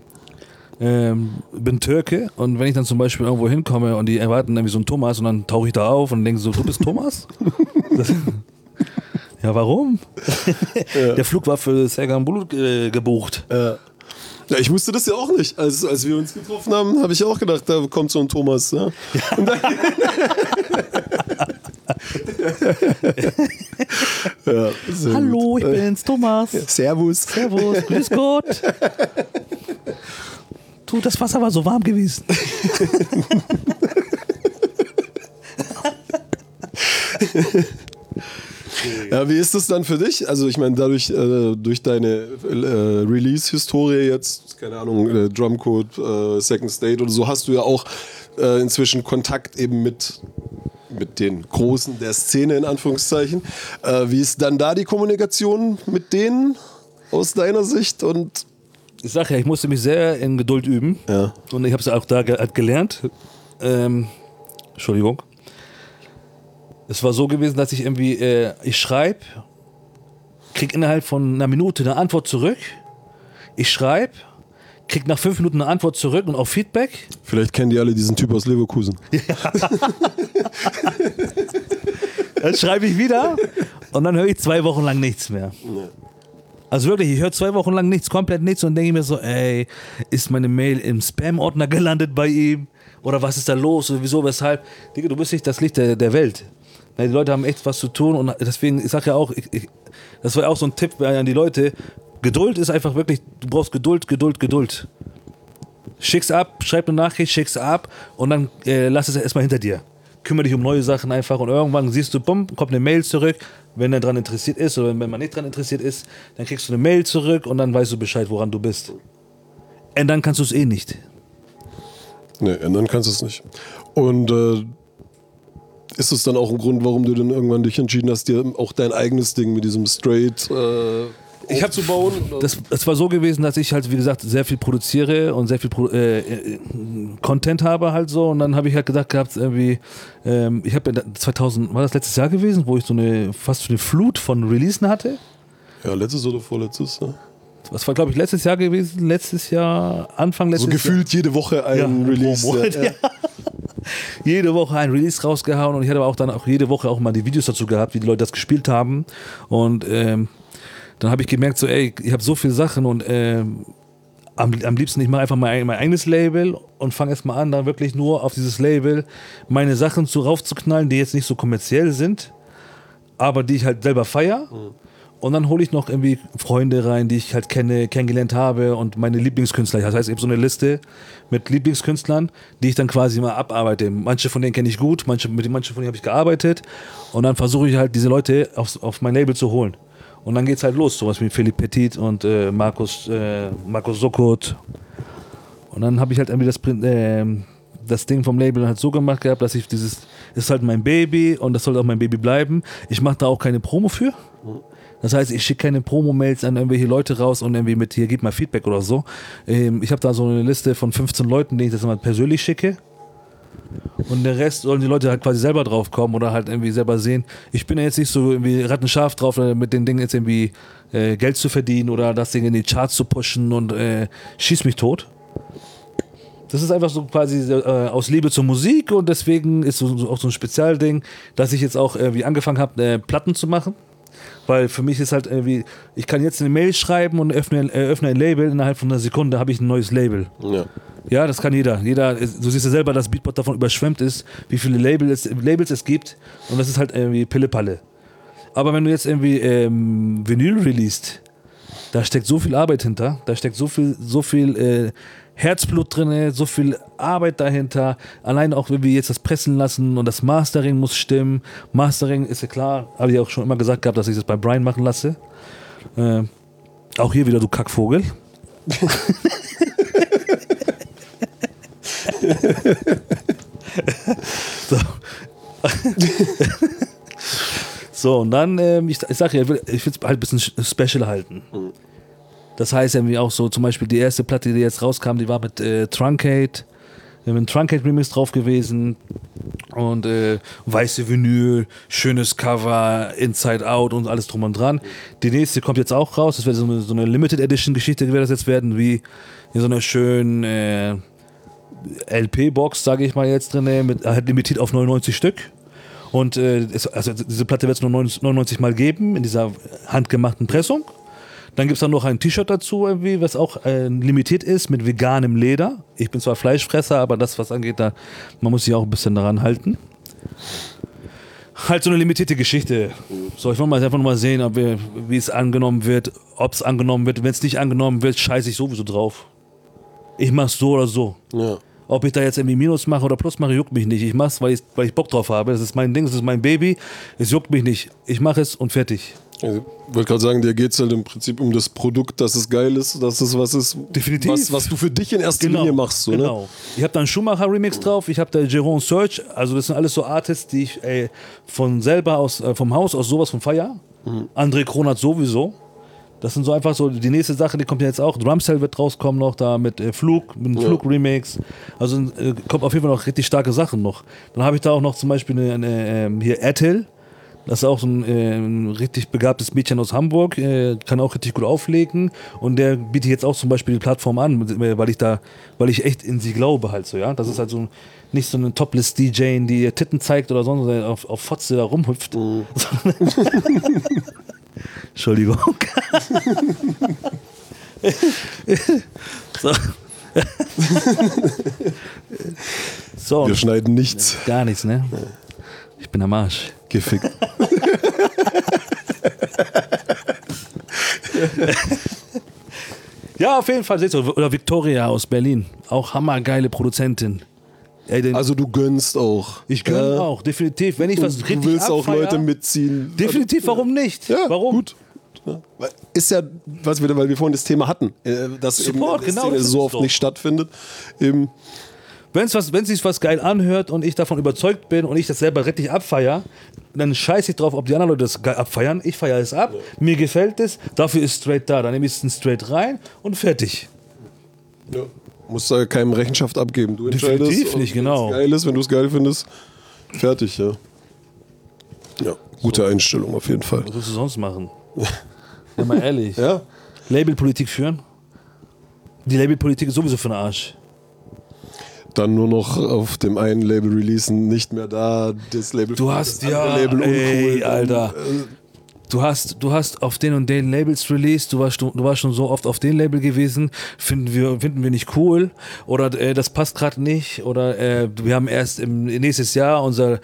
Bin Türke und wenn ich dann zum Beispiel irgendwo hinkomme und die erwarten irgendwie so einen Thomas und dann tauche ich da auf und denke so, du bist Thomas? Ja, warum? Ja. Der Flug war für Serkan Bulut gebucht. Ja, ich wusste das ja auch nicht. Als wir uns getroffen haben, habe ich auch gedacht, da kommt so ein Thomas. Ja? Ja, hallo, gut. Ich bin's, Thomas. Servus. Grüß Gott. Du, das Wasser war so warm gewesen. Ja, wie ist das dann für dich? Also ich meine, dadurch, durch deine Release-Historie jetzt, keine Ahnung, Drumcode, Second State oder so, hast du ja auch inzwischen Kontakt eben mit den Großen der Szene, in Anführungszeichen. Wie ist dann da die Kommunikation mit denen aus deiner Sicht? Und ich sage ja, ich musste mich sehr in Geduld üben. Ja. Und ich habe es auch da gelernt. Entschuldigung. Es war so gewesen, dass ich irgendwie, ich schreibe, kriege innerhalb von einer Minute eine Antwort zurück. Ich schreibe, kriege nach 5 Minuten eine Antwort zurück und auch Feedback. Vielleicht kennen die alle diesen Typ aus Leverkusen. Ja. Dann schreibe ich wieder und dann höre ich 2 Wochen lang nichts mehr. Ja. Also wirklich, ich höre 2 Wochen lang nichts, komplett nichts und denke mir so, ey, ist meine Mail im Spam-Ordner gelandet bei ihm? Oder was ist da los? Oder wieso, weshalb? Digga, du bist nicht das Licht der Welt. Die Leute haben echt was zu tun und deswegen, ich sage ja auch, das war auch so ein Tipp an die Leute, Geduld ist einfach wirklich, du brauchst Geduld. Schick's ab, schreib eine Nachricht, schick's ab und dann lass es erstmal hinter dir. Kümmere dich um neue Sachen einfach und irgendwann siehst du, bumm, kommt eine Mail zurück, wenn er dran interessiert ist oder wenn man nicht dran interessiert ist, dann kriegst du eine Mail zurück und dann weißt du Bescheid, woran du bist. Ändern kannst du es eh nicht. Nee, ändern kannst du es nicht. Und ist es dann auch ein Grund, warum du dann irgendwann dich entschieden hast, dir auch dein eigenes Ding mit diesem Straight aufzubauen? Das war so gewesen, dass ich halt, wie gesagt, sehr viel produziere und sehr viel Content habe halt so und dann habe ich halt gedacht gehabt, irgendwie, ich habe 2000, war das letztes Jahr gewesen, wo ich fast eine Flut von Releasen hatte? Ja, letztes oder vorletztes, ja. Das war, glaube ich, letztes Jahr gewesen, Anfang letztes Jahr. So gefühlt jede Woche ein Release. Ja. Jede Woche ein Release rausgehauen und ich hatte aber auch dann auch jede Woche auch mal die Videos dazu gehabt, wie die Leute das gespielt haben und dann habe ich gemerkt, so ey, ich habe so viele Sachen und am liebsten, ich mache einfach mein eigenes Label und fange erstmal an, dann wirklich nur auf dieses Label meine Sachen raufzuknallen, die jetzt nicht so kommerziell sind, aber die ich halt selber feiere. Und dann hole ich noch irgendwie Freunde rein, die ich halt kennengelernt habe und meine Lieblingskünstler. Das heißt, ich habe so eine Liste mit Lieblingskünstlern, die ich dann quasi mal abarbeite. Manche von denen kenne ich gut, manche von denen habe ich gearbeitet. Und dann versuche ich halt diese Leute auf mein Label zu holen. Und dann geht's halt los, sowas wie Philipp Petit und Markus Sokot. Und dann habe ich halt irgendwie das Ding vom Label halt so gemacht gehabt, dass ich das ist halt mein Baby und das soll auch mein Baby bleiben. Ich mache da auch keine Promo für. Das heißt, ich schicke keine Promo-Mails an irgendwelche Leute raus und irgendwie mit hier, gib mal Feedback oder so. Ich habe da so eine Liste von 15 Leuten, denen ich das mal persönlich schicke. Und der Rest sollen die Leute halt quasi selber drauf kommen oder halt irgendwie selber sehen. Ich bin ja jetzt nicht so irgendwie rattenscharf drauf, mit den Dingen jetzt irgendwie Geld zu verdienen oder das Ding in die Charts zu pushen und schieß mich tot. Das ist einfach so quasi aus Liebe zur Musik und deswegen ist auch so ein Spezialding, dass ich jetzt auch irgendwie angefangen habe, Platten zu machen. Weil für mich ist halt irgendwie, ich kann jetzt eine Mail schreiben und öffne ein Label, innerhalb von einer Sekunde habe ich ein neues Label. Ja. Ja, das kann jeder. Du siehst ja selber, dass Beatport davon überschwemmt ist, wie viele Labels es gibt, und das ist halt irgendwie Pille-Palle. Aber wenn du jetzt irgendwie Vinyl releast, da steckt so viel Arbeit hinter, da steckt so viel Herzblut drin, so viel Arbeit dahinter. Allein auch, wenn wir jetzt das pressen lassen und das Mastering muss stimmen. Mastering ist ja klar, habe ich auch schon immer gesagt gehabt, dass ich das bei Brian machen lasse. Auch hier wieder, du Kackvogel. So. So, und dann, ich sage ja, ich will es halt ein bisschen special halten. Das heißt irgendwie auch so, zum Beispiel die erste Platte, die jetzt rauskam, die war mit Truncate. Wir haben einen Truncate-Remix drauf gewesen. Und weiße Vinyl, schönes Cover, Inside Out und alles drum und dran. Die nächste kommt jetzt auch raus. Das wird so eine Limited Edition Geschichte, wird das jetzt werden, wie in so einer schönen LP-Box, sage ich mal jetzt drin, mit halt limitiert auf 99 Stück. Und also diese Platte wird es nur 99 Mal geben, in dieser handgemachten Pressung. Dann gibt es dann noch ein T-Shirt dazu, irgendwie, was auch limitiert ist, mit veganem Leder. Ich bin zwar Fleischfresser, aber das, was angeht, man muss sich auch ein bisschen daran halten. Halt so eine limitierte Geschichte. So, ich wollte mal einfach nur mal sehen, wie es angenommen wird, ob es angenommen wird. Wenn es nicht angenommen wird, scheiße ich sowieso drauf. Ich mach's so oder so. Ja. Ob ich da jetzt irgendwie Minus mache oder Plus mache, juckt mich nicht. Ich mach's, weil ich Bock drauf habe. Das ist mein Ding, das ist mein Baby. Es juckt mich nicht. Ich mache es und fertig. Also, ich wollte gerade sagen, dir geht es halt im Prinzip um das Produkt, dass es geil ist, dass es was ist, definitiv. Was du für dich in erster Linie machst. So, genau. Ne? Ich habe da einen Schumacher-Remix drauf, ich habe da Jerome Search, also das sind alles so Artists, die ich von selber vom Haus aus sowas von feier. André Kronert sowieso. Das sind so einfach so, die nächste Sache, die kommt ja jetzt auch, Drumcell wird rauskommen noch, da mit mit einem Flug-Remix. Also kommt auf jeden Fall noch richtig starke Sachen noch. Dann habe ich da auch noch zum Beispiel hier Ethel. Das ist auch so ein richtig begabtes Mädchen aus Hamburg, kann auch richtig gut auflegen, und der bietet jetzt auch zum Beispiel die Plattform an, weil ich echt in sie glaube halt so, ja. Das ist halt so nicht so eine Topless-DJ, die ihr Titten zeigt oder sonst, sondern auf Fotze da rumhüpft. Entschuldigung. So. Wir schneiden nichts. Gar nichts, ne? Ich bin am Arsch. Gefickt. Ja, auf jeden Fall. Oder Victoria aus Berlin. Auch hammergeile Produzentin. Also du gönnst auch. Ich gönne auch, definitiv. Wenn ich was richtig Du willst auch abfeier, Leute mitziehen. Definitiv, warum nicht? Ja, warum? Gut. Ist ja, weil wir vorhin das Thema hatten, dass Support, eben genau, Szene so oft nicht stattfindet. Wenn sich was geil anhört und ich davon überzeugt bin und ich das selber richtig abfeier, dann scheiße ich drauf, ob die anderen Leute das geil abfeiern. Ich feiere es ab, mir gefällt es, dafür ist Straight da. Dann nehme ich es straight rein und fertig. Ja. Musst da keinem Rechenschaft abgeben. Du entscheidest. Definitiv nicht, genau. Geil ist, wenn du es geil findest, fertig, ja. Ja, gute Einstellung auf jeden Fall. Was willst du sonst machen? Ja, mal ehrlich. Ja. Labelpolitik führen? Die Labelpolitik ist sowieso für den Arsch. Dann nur noch auf dem einen Label releasen, nicht mehr da, das Label. Du hast, das ja, Label ey, uncool. Alter. Du hast auf den und den Labels released, du warst schon so oft auf den Label gewesen, finden wir nicht cool, oder das passt gerade nicht, oder wir haben erst nächstes Jahr unser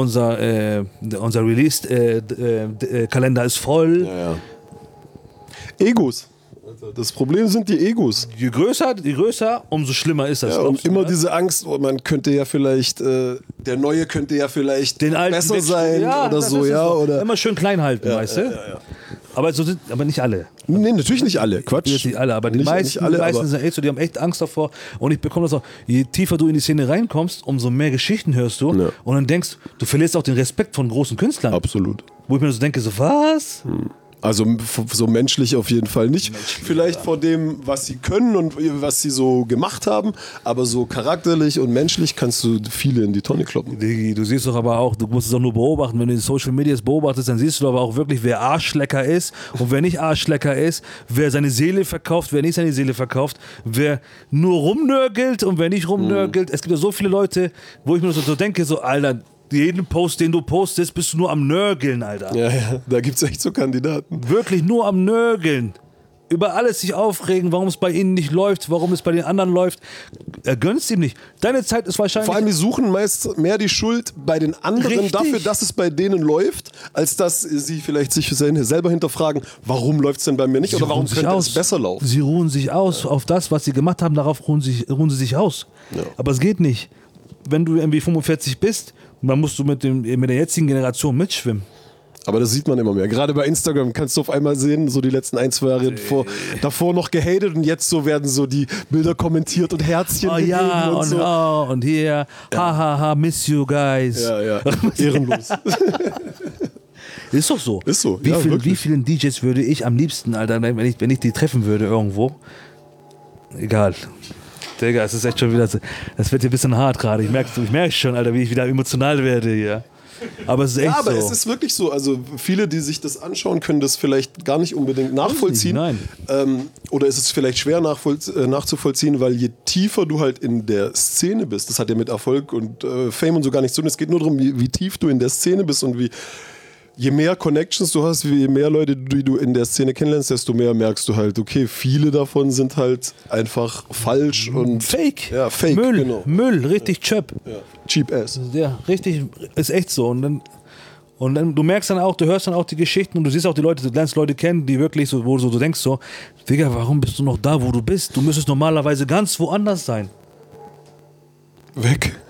Release-Kalender ist voll. Ja. Egos. Das Problem sind die Egos. Je größer, umso schlimmer ist das. Ja, und immer diese Angst, oh, man könnte ja vielleicht, der Neue könnte ja vielleicht den alten besser sein oder so, ja. Oder immer schön klein halten, weißt du? Ja. Aber nicht alle. Nee, natürlich nicht alle, Quatsch. Nicht alle, aber die meisten sind echt so, die haben echt Angst davor. Und ich bekomme das auch, je tiefer du in die Szene reinkommst, umso mehr Geschichten hörst du. Ja. Und dann denkst du, verlierst auch den Respekt von großen Künstlern. Absolut. Wo ich mir so denke, so was? Also so menschlich auf jeden Fall nicht. Vielleicht vor dem, was sie können und was sie so gemacht haben, aber so charakterlich und menschlich kannst du viele in die Tonne kloppen. Digi, du siehst doch aber auch, du musst es auch nur beobachten, wenn du in Social Medias beobachtest, dann siehst du aber auch wirklich, wer Arschlecker ist und wer nicht Arschlecker ist, wer seine Seele verkauft, wer nicht seine Seele verkauft, wer nur rumnörgelt und wer nicht rumnörgelt. Es gibt ja so viele Leute, wo ich mir so denke, so Alter, Jeden Post, den du postest, bist du nur am Nörgeln, Alter. Ja, da gibt es echt so Kandidaten. Wirklich nur am Nörgeln. Über alles sich aufregen, warum es bei ihnen nicht läuft, warum es bei den anderen läuft. Er gönnst ihm nicht. Deine Zeit ist wahrscheinlich... Vor allem, die suchen meist mehr die Schuld bei den anderen Richtig. dafür, dass es bei denen läuft, als dass sie vielleicht sich selber hinterfragen, warum läuft es denn bei mir nicht oder warum könnte es besser laufen. Sie ruhen sich aus auf das, was sie gemacht haben, darauf ruhen sie sich aus. Ja. Aber es geht nicht. Wenn du irgendwie 45 bist, dann musst du mit der jetzigen Generation mitschwimmen. Aber das sieht man immer mehr. Gerade bei Instagram kannst du auf einmal sehen, so die letzten 1-2 Jahre davor noch gehatet und jetzt so werden so die Bilder kommentiert und Herzchen gegeben Ja, und so. und hier, ha, miss you guys. Ja, ehrenlos. Ist doch so. Ist so, Wie vielen DJs würde ich am liebsten, Alter, wenn ich die treffen würde irgendwo? Egal. Digga, es ist echt schon wieder, das wird hier ein bisschen hart gerade. Ich merke schon, Alter, wie ich wieder emotional werde hier. Aber es ist echt so. Ja, aber es ist wirklich so. Also viele, die sich das anschauen, können das vielleicht gar nicht unbedingt nachvollziehen. Nein. Oder ist es vielleicht schwer nachzuvollziehen, weil je tiefer du halt in der Szene bist, das hat ja mit Erfolg und Fame und so gar nichts zu tun. Es geht nur darum, wie tief du in der Szene bist und je mehr Connections du hast, je mehr Leute, die du in der Szene kennenlernst, desto mehr merkst du halt, okay, viele davon sind halt einfach falsch und Fake. Ja, Fake, Müll, genau. Müll, richtig Chöp. Ja. Cheap ass. Ja, richtig, ist echt so. Und dann, du merkst dann auch, du hörst dann auch die Geschichten und du siehst auch die Leute, du lernst Leute kennen, die wirklich so, wo du denkst so, Digga, warum bist du noch da, wo du bist? Du müsstest normalerweise ganz woanders sein. Weg.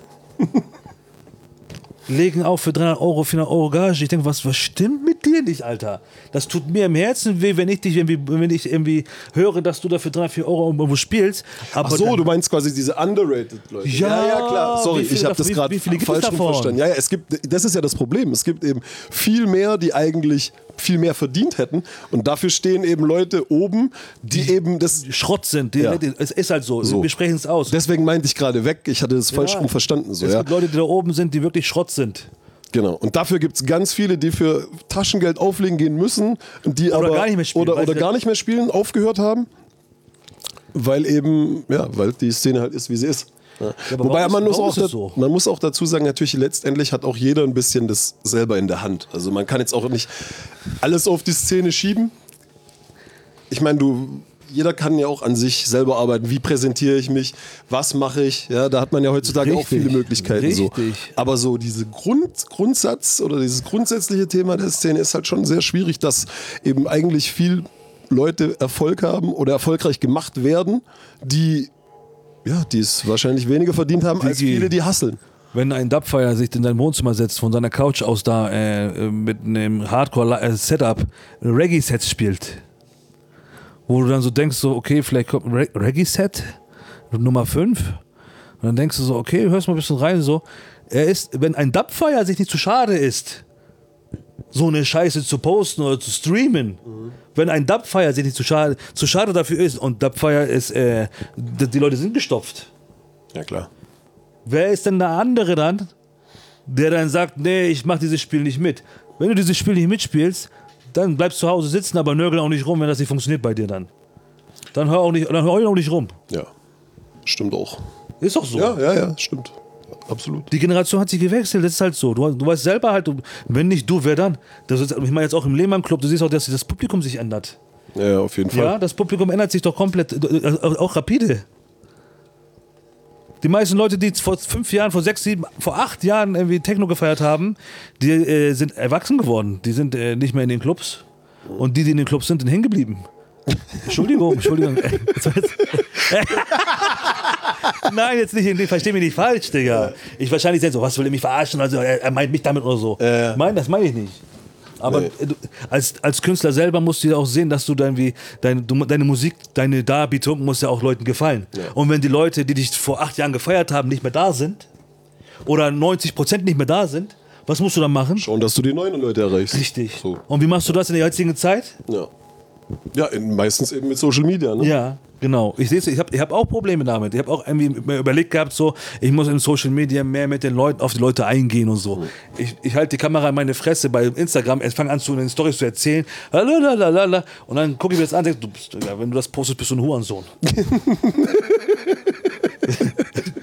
Legen auch für 300 Euro, 400 Euro Gage. Ich denke, was stimmt mit dir nicht, Alter? Das tut mir im Herzen weh, wenn ich irgendwie höre, dass du dafür 300, 400 Euro irgendwo spielst. Aber Ach so, dann, du meinst quasi diese underrated Leute. Ja, klar. Sorry, ich habe das gerade falsch verstanden. Ja, das ist ja das Problem. Es gibt eben viel mehr, die eigentlich viel mehr verdient hätten und dafür stehen eben Leute oben, die eben das... Schrott sind. Ja. Es ist halt so. Wir sprechen es aus. Deswegen meinte ich gerade weg. Ich hatte das falsch rum verstanden. So, es gibt Leute, die da oben sind, die wirklich Schrott sind. Genau. Und dafür gibt es ganz viele, die für Taschengeld auflegen gehen müssen, die oder aber gar nicht mehr spielen, oder gar nicht mehr spielen, aufgehört haben, weil die Szene halt ist, wie sie ist. Ja. Ja, Wobei man so? muss auch dazu sagen, natürlich letztendlich hat auch jeder ein bisschen das selber in der Hand. Also man kann jetzt auch nicht alles auf die Szene schieben. Ich meine, jeder kann ja auch an sich selber arbeiten. Wie präsentiere ich mich? Was mache ich? Ja, da hat man ja heutzutage auch viele Möglichkeiten. So. Aber so diese Grundsatz oder dieses grundsätzliche Thema der Szene ist halt schon sehr schwierig, dass eben eigentlich viel Leute Erfolg haben oder erfolgreich gemacht werden, die es wahrscheinlich weniger verdient haben als viele, die hustlen. Wenn ein Dubfire sich in dein Wohnzimmer setzt, von seiner Couch aus da mit einem Hardcore-Setup Reggae-Sets spielt, wo du dann so denkst, so, okay, vielleicht kommt ein Reggae-Set, Nummer 5, und dann denkst du so, okay, hörst mal ein bisschen rein, so, wenn ein Dubfire sich nicht zu schade ist, so eine Scheiße zu posten oder zu streamen, wenn ein Dubfire sich nicht zu schade dafür ist und Dubfire ist, die Leute sind gestopft. Ja, klar. Wer ist denn der andere dann, der dann sagt, nee, ich mach dieses Spiel nicht mit? Wenn du dieses Spiel nicht mitspielst, dann bleibst du zu Hause sitzen, aber nörgel auch nicht rum, wenn das nicht funktioniert bei dir dann. Dann hör auch nicht rum. Ja, stimmt auch. Ist doch so. Ja, stimmt. Absolut. Die Generation hat sich gewechselt, das ist halt so. Du weißt selber halt, wenn nicht du, wer dann? Ich meine jetzt auch im Lehmann Club, du siehst auch, dass das Publikum sich ändert. Ja, auf jeden Fall. Ja, das Publikum ändert sich doch komplett, auch rapide. Die meisten Leute, die vor 5 Jahren, vor 6, 7, vor 8 Jahren irgendwie Techno gefeiert haben, die sind erwachsen geworden. Die sind nicht mehr in den Clubs. Und die in den Clubs sind hängen geblieben. Entschuldigung. Nein, jetzt nicht, versteh mich nicht falsch, Digga. Ich wahrscheinlich denke so, was will er mich verarschen? Also er meint mich damit oder so. Nein, das meine ich nicht. Aber als Künstler selber musst du ja auch sehen, dass du deine Musik, deine Darbietung muss ja auch Leuten gefallen. Ja. Und wenn die Leute, die dich vor 8 Jahren gefeiert haben, nicht mehr da sind oder 90% nicht mehr da sind, was musst du dann machen? Schauen, dass du die neuen Leute erreichst. Richtig. So. Und wie machst du das in der heutigen Zeit? Ja, meistens eben mit Social Media, ne? Ja, genau. Ich hab auch Probleme damit. Ich habe auch irgendwie überlegt gehabt, so, ich muss in Social Media mehr mit den Leuten, auf die Leute eingehen und so. Ich halte die Kamera in meine Fresse bei Instagram, fange an, in den Storys zu erzählen, lalalala, und dann gucke ich mir das an und denke, wenn du das postest, bist du ein Hurensohn.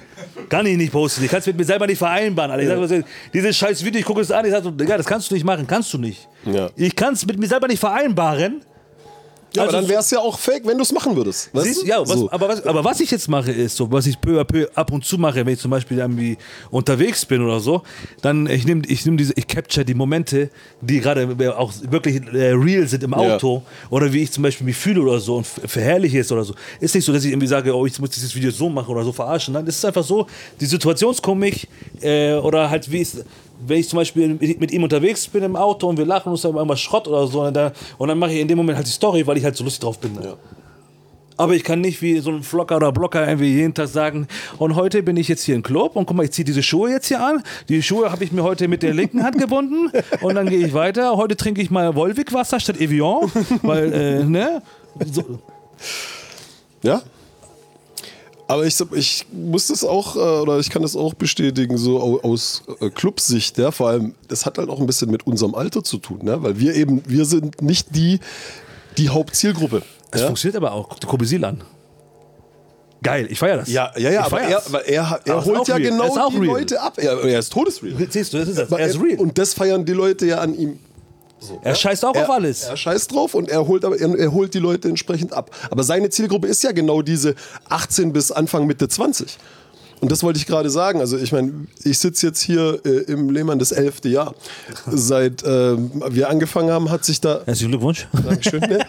Kann ich nicht posten. Ich kann es mit mir selber nicht vereinbaren. Alter. Ich sag, dieses scheiß Video, ich gucke es an, ich sage so, Digga, das kannst du nicht machen, kannst du nicht. Ja. Ich kann es mit mir selber nicht vereinbaren. Ja, Also aber dann wäre es ja auch fake, wenn du es machen würdest. Weißt Siehst, du? ja, So. aber was ich jetzt mache, ist so, was ich peu à peu ab und zu mache, wenn ich zum Beispiel irgendwie unterwegs bin oder so, dann ich capture die Momente, die gerade auch wirklich real sind im Auto oder wie ich zum Beispiel mich fühle oder so und verherrliche es oder so. Ist nicht so, dass ich irgendwie sage, oh, ich muss dieses Video so machen oder so verarschen. Nein, das ist einfach so, die Situationskomik oder halt wie es. Wenn ich zum Beispiel mit ihm unterwegs bin im Auto und wir lachen uns dann irgendwas Schrott oder so und dann mache ich in dem Moment halt die Story, weil ich halt so lustig drauf bin. Ja. Aber ich kann nicht wie so ein Vlogger oder Blogger irgendwie jeden Tag sagen, und heute bin ich jetzt hier im Club und guck mal, ich ziehe diese Schuhe jetzt hier an. Die Schuhe habe ich mir heute mit der linken Hand gebunden und dann gehe ich weiter. Heute trinke ich mal Volvic-Wasser statt Evian, weil, ne? So. Ja. Aber ich muss das auch, oder ich kann das auch bestätigen, so aus Clubsicht, ja, vor allem, das hat halt auch ein bisschen mit unserem Alter zu tun, ne? Weil wir sind nicht die Hauptzielgruppe. Das funktioniert aber auch, guck Silan. Geil, ich feiere das. Ja, aber er holt ja genau die Leute ab. Er ist todesreal. Siehst du, das ist das. Er ist real. Und das feiern die Leute ja an ihm. So, er scheißt auch auf alles. Er scheißt drauf und er holt die Leute entsprechend ab. Aber seine Zielgruppe ist ja genau diese 18 bis Anfang Mitte 20. Und das wollte ich gerade sagen. Also ich meine, ich sitze jetzt hier im Lehmann das 11. Jahr. Seit wir angefangen haben, hat sich da... Herzlichen Glückwunsch. Dankeschön. Ne?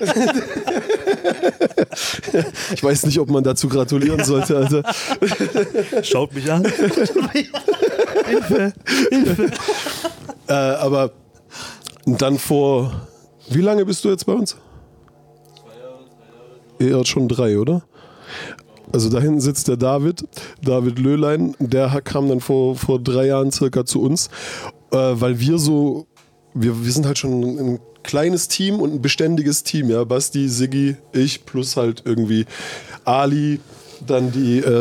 Ich weiß nicht, ob man dazu gratulieren sollte, Alter. Schaut mich an. Hilfe. Aber dann wie lange bist du jetzt bei uns? 2 Jahre. Eher schon 3, oder? Also da hinten sitzt der David Löhlein, der kam dann vor 3 Jahren circa zu uns, weil wir sind halt schon ein kleines Team und ein beständiges Team, ja, Basti, Siggi, ich plus halt irgendwie Ali, dann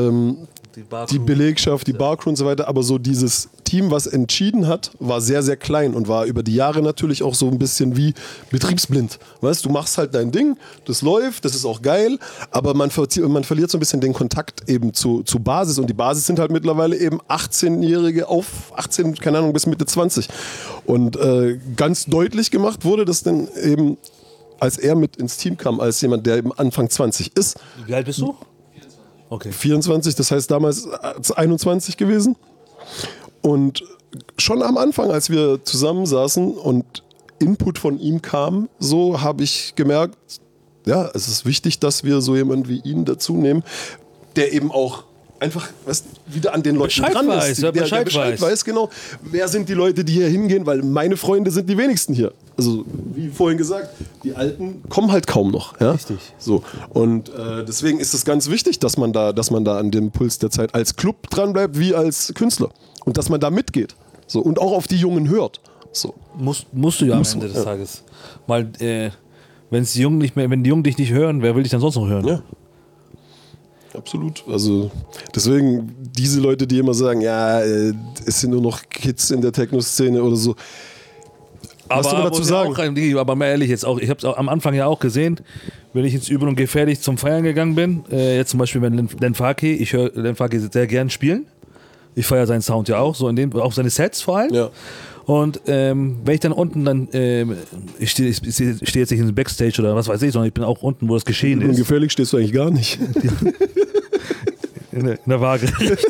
die Belegschaft, die Barcrew und so weiter, aber so dieses Team, was entschieden hat, war sehr, sehr klein und war über die Jahre natürlich auch so ein bisschen wie betriebsblind. Weißt du, machst halt dein Ding, das läuft, das ist auch geil, aber man verliert so ein bisschen den Kontakt eben zu Basis und die Basis sind halt mittlerweile eben 18-Jährige auf 18, keine Ahnung, bis Mitte 20. Und ganz deutlich gemacht wurde das dann eben, als er mit ins Team kam, als jemand, der eben Anfang 20 ist. Wie alt bist du? Okay. 24, das heißt damals 21 gewesen. Und schon am Anfang, als wir zusammensaßen und Input von ihm kam, so habe ich gemerkt, ja, es ist wichtig, dass wir so jemanden wie ihn dazu nehmen, der eben auch einfach wieder an den Leuten Bescheid dran weiß, ist. der Bescheid weiß, genau. Wer sind die Leute, die hier hingehen? Weil meine Freunde sind die wenigsten hier. Also, wie vorhin gesagt, die Alten kommen halt kaum noch. Ja? Richtig. So. Und deswegen ist es ganz wichtig, dass man da an dem Puls der Zeit als Club dran bleibt, wie als Künstler. Und dass man da mitgeht. So. Und auch auf die Jungen hört. So. Musst du ja am Ende des Tages. Weil, wenn die Jungen dich nicht hören, wer will dich dann sonst noch hören? Ja. Absolut. Also deswegen diese Leute, die immer sagen, ja, es sind nur noch Kids in der Techno-Szene oder so. Was soll man dazu sagen? Aber mal ehrlich jetzt auch, ich habe es am Anfang ja auch gesehen, wenn ich ins Übel und gefährlich zum Feiern gegangen bin, jetzt zum Beispiel mit Lenfaki, ich höre Lenfaki sehr gern spielen. Ich feiere seinen Sound ja auch, auch seine Sets vor allem. Ja. Und wenn ich dann unten ich stehe jetzt nicht in Backstage oder was weiß ich, sondern ich bin auch unten, wo das geschehen ist. Gefährlich stehst du eigentlich gar nicht. In der Waage.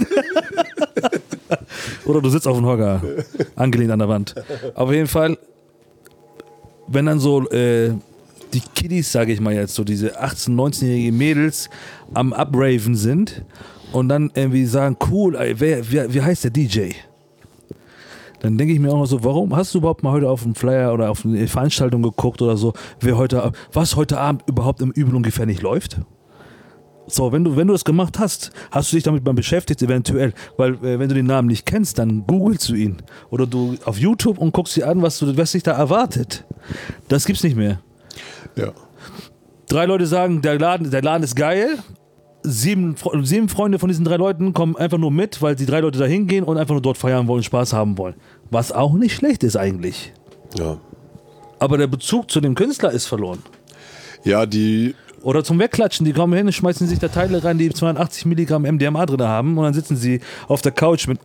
Oder du sitzt auf dem Hocker, angelehnt an der Wand. Auf jeden Fall, wenn dann so die Kiddies, sage ich mal jetzt, so diese 18-, 19-jährigen Mädels am Upraven sind und dann irgendwie sagen, cool, ey, wie heißt der DJ? Dann denke ich mir auch noch so, warum hast du überhaupt mal heute auf einen Flyer oder auf eine Veranstaltung geguckt oder so, was heute Abend überhaupt im Übel und gefährlich läuft? So, wenn du das gemacht hast du dich damit mal beschäftigt, eventuell, weil wenn du den Namen nicht kennst, dann googelst du ihn. Oder du auf YouTube und guckst dir an, was dich da erwartet. Das gibt's nicht mehr. Ja. 3 Leute sagen, der Laden ist geil. 7 Freunde von diesen 3 Leuten kommen einfach nur mit, weil die 3 Leute da hingehen und einfach nur dort feiern wollen, Spaß haben wollen. Was auch nicht schlecht ist eigentlich. Ja. Aber der Bezug zu dem Künstler ist verloren. Ja, die Oder zum Wegklatschen, die kommen hin, schmeißen sich da Teile rein, die 280 Milligramm MDMA drin haben und dann sitzen sie auf der Couch mit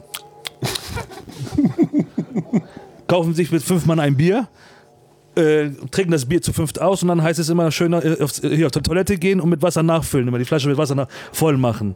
kaufen sich mit 5 Mann ein Bier, trinken das Bier zu 5 aus und dann heißt es immer schön hier auf die Toilette gehen und mit Wasser nachfüllen, immer die Flasche mit Wasser voll machen.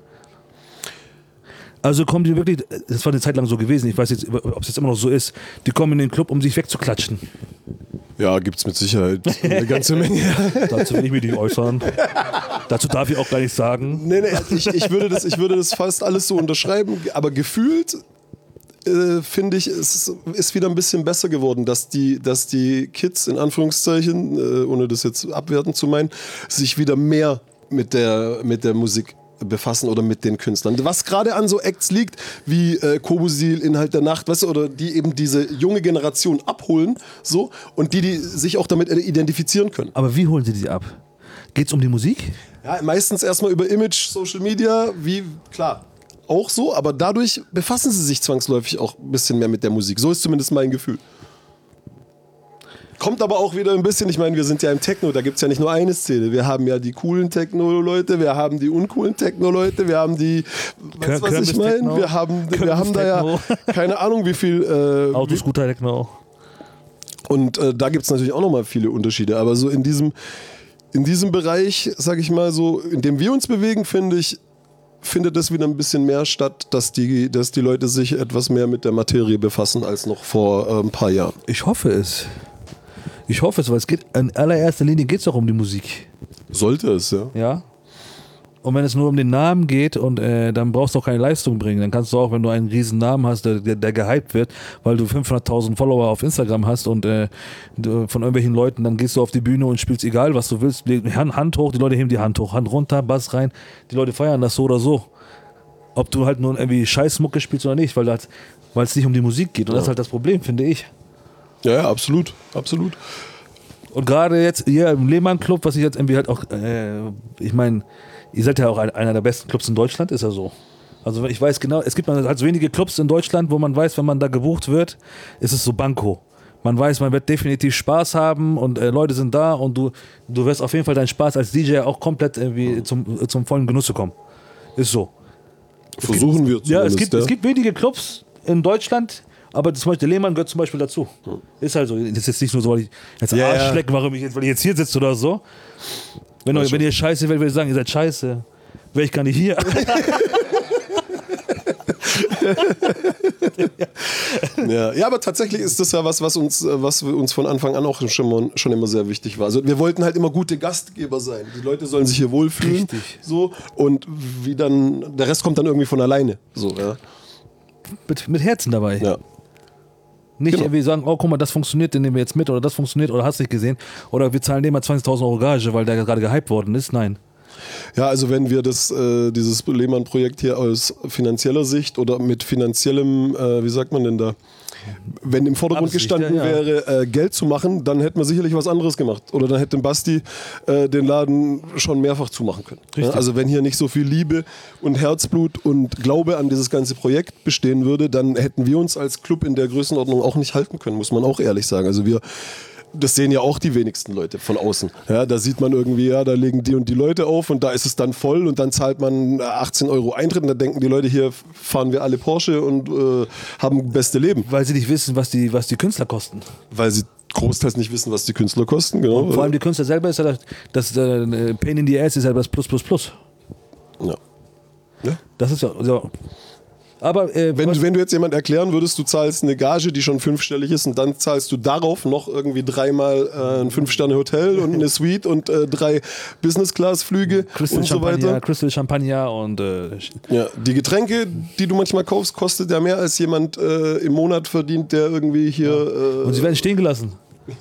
Also kommen die wirklich, das war eine Zeit lang so gewesen, ich weiß jetzt, ob es jetzt immer noch so ist, die kommen in den Club, um sich wegzuklatschen. Ja, gibt's mit Sicherheit eine ganze Menge. Dazu will ich mich nicht äußern. Dazu darf ich auch gar nichts sagen. Nee, ich würde das fast alles so unterschreiben, aber gefühlt finde ich, es ist wieder ein bisschen besser geworden, dass die Kids, in Anführungszeichen, ohne das jetzt abwertend zu meinen, sich wieder mehr mit der Musik befassen oder mit den Künstlern. Was gerade an so Acts liegt, wie Kobusil, Inhalt der Nacht, weißt du, oder die eben diese junge Generation abholen, so, und die sich auch damit identifizieren können. Aber wie holen sie die ab? Geht's um die Musik? Ja, meistens erstmal über Image, Social Media, klar, auch so, aber dadurch befassen sie sich zwangsläufig auch ein bisschen mehr mit der Musik. So ist zumindest mein Gefühl. Kommt aber auch wieder ein bisschen, ich meine, wir sind ja im Techno, da gibt es ja nicht nur eine Szene. Wir haben ja die coolen Techno-Leute, wir haben die uncoolen Techno-Leute, wir haben die, weißt du, was ich meine? Wir haben da ja keine Ahnung wie viel... Autoscooter-Techno. Und da gibt es natürlich auch nochmal viele Unterschiede, aber so in diesem Bereich, sag ich mal so, in dem wir uns bewegen, findet das wieder ein bisschen mehr statt, dass die Leute sich etwas mehr mit der Materie befassen als noch vor ein paar Jahren. Ich hoffe es. Weil es geht, in allererster Linie geht es doch um die Musik. Sollte es, ja. Ja. Und wenn es nur um den Namen geht und dann brauchst du auch keine Leistung bringen, dann kannst du auch, wenn du einen riesen Namen hast, der gehypt wird, weil du 500.000 Follower auf Instagram hast und von irgendwelchen Leuten, dann gehst du auf die Bühne und spielst egal, was du willst, Hand hoch, die Leute heben die Hand hoch, Hand runter, Bass rein, die Leute feiern das so oder so. Ob du halt nur irgendwie Scheißmucke spielst oder nicht, weil es nicht um die Musik geht und das ist halt das Problem, finde ich. Ja, absolut, absolut. Und gerade jetzt hier im Lehmann Club, was ich jetzt irgendwie halt auch, ich meine, ihr seid ja auch einer der besten Clubs in Deutschland, ist ja so. Also ich weiß genau, es gibt halt so wenige Clubs in Deutschland, wo man weiß, wenn man da gebucht wird, ist es so Banco. Man weiß, man wird definitiv Spaß haben und Leute sind da und du wirst auf jeden Fall deinen Spaß als DJ auch komplett irgendwie zum vollen Genuss kommen. Ist so. Versuchen wir zumindest. Ja, es gibt wenige Clubs in Deutschland, aber zum Beispiel der Lehmann gehört zum Beispiel dazu. Ist halt so. Das ist jetzt nicht nur so, weil ich jetzt Arsch lecken, weil ich jetzt hier sitze oder so. Wenn ihr scheiße wärt, würde ich sagen, ihr seid scheiße. Wäre ich gar nicht hier. Ja, aber tatsächlich ist das ja was uns von Anfang an auch schon immer sehr wichtig war. Also wir wollten halt immer gute Gastgeber sein. Die Leute sollen sich hier wohlfühlen. Richtig. So, und der Rest kommt dann irgendwie von alleine. So, ja. Mit Herzen dabei. Ja. Nicht irgendwie sagen, oh guck mal, das funktioniert, den nehmen wir jetzt mit oder das funktioniert oder hast nicht gesehen. Oder wir zahlen dem mal 20.000 Euro Gage, weil der gerade gehypt worden ist. Nein. Ja, also wenn wir dieses Lehmann-Projekt hier aus finanzieller Sicht oder mit finanziellem, wie sagt man denn da, wenn im Vordergrund gestanden wäre, Geld zu machen, dann hätten wir sicherlich was anderes gemacht. Oder dann hätte Basti den Laden schon mehrfach zumachen können. Ja, also wenn hier nicht so viel Liebe und Herzblut und Glaube an dieses ganze Projekt bestehen würde, dann hätten wir uns als Club in der Größenordnung auch nicht halten können, muss man auch ehrlich sagen. Also das sehen ja auch die wenigsten Leute von außen. Ja, da sieht man irgendwie, ja, da legen die und die Leute auf und da ist es dann voll und dann zahlt man 18 Euro Eintritt und da denken die Leute, hier fahren wir alle Porsche und haben beste Leben. Weil sie nicht wissen, was die Künstler kosten. Weil sie großteils nicht wissen, was die Künstler kosten. Genau. Und vor allem die Künstler selber ist ja das Pain in the Ass ist ja das Plus. Ja. Das ist ja... So. Aber wenn du jetzt jemand erklären würdest, du zahlst eine Gage, die schon 5-stellig ist und dann zahlst du darauf noch irgendwie 3-mal ein 5-Sterne-Hotel und eine Suite und 3 Business-Class-Flüge und so weiter. Crystal Champagner und... Ja, die Getränke, die du manchmal kaufst, kostet ja mehr als jemand im Monat verdient, der irgendwie hier... und sie werden stehen gelassen.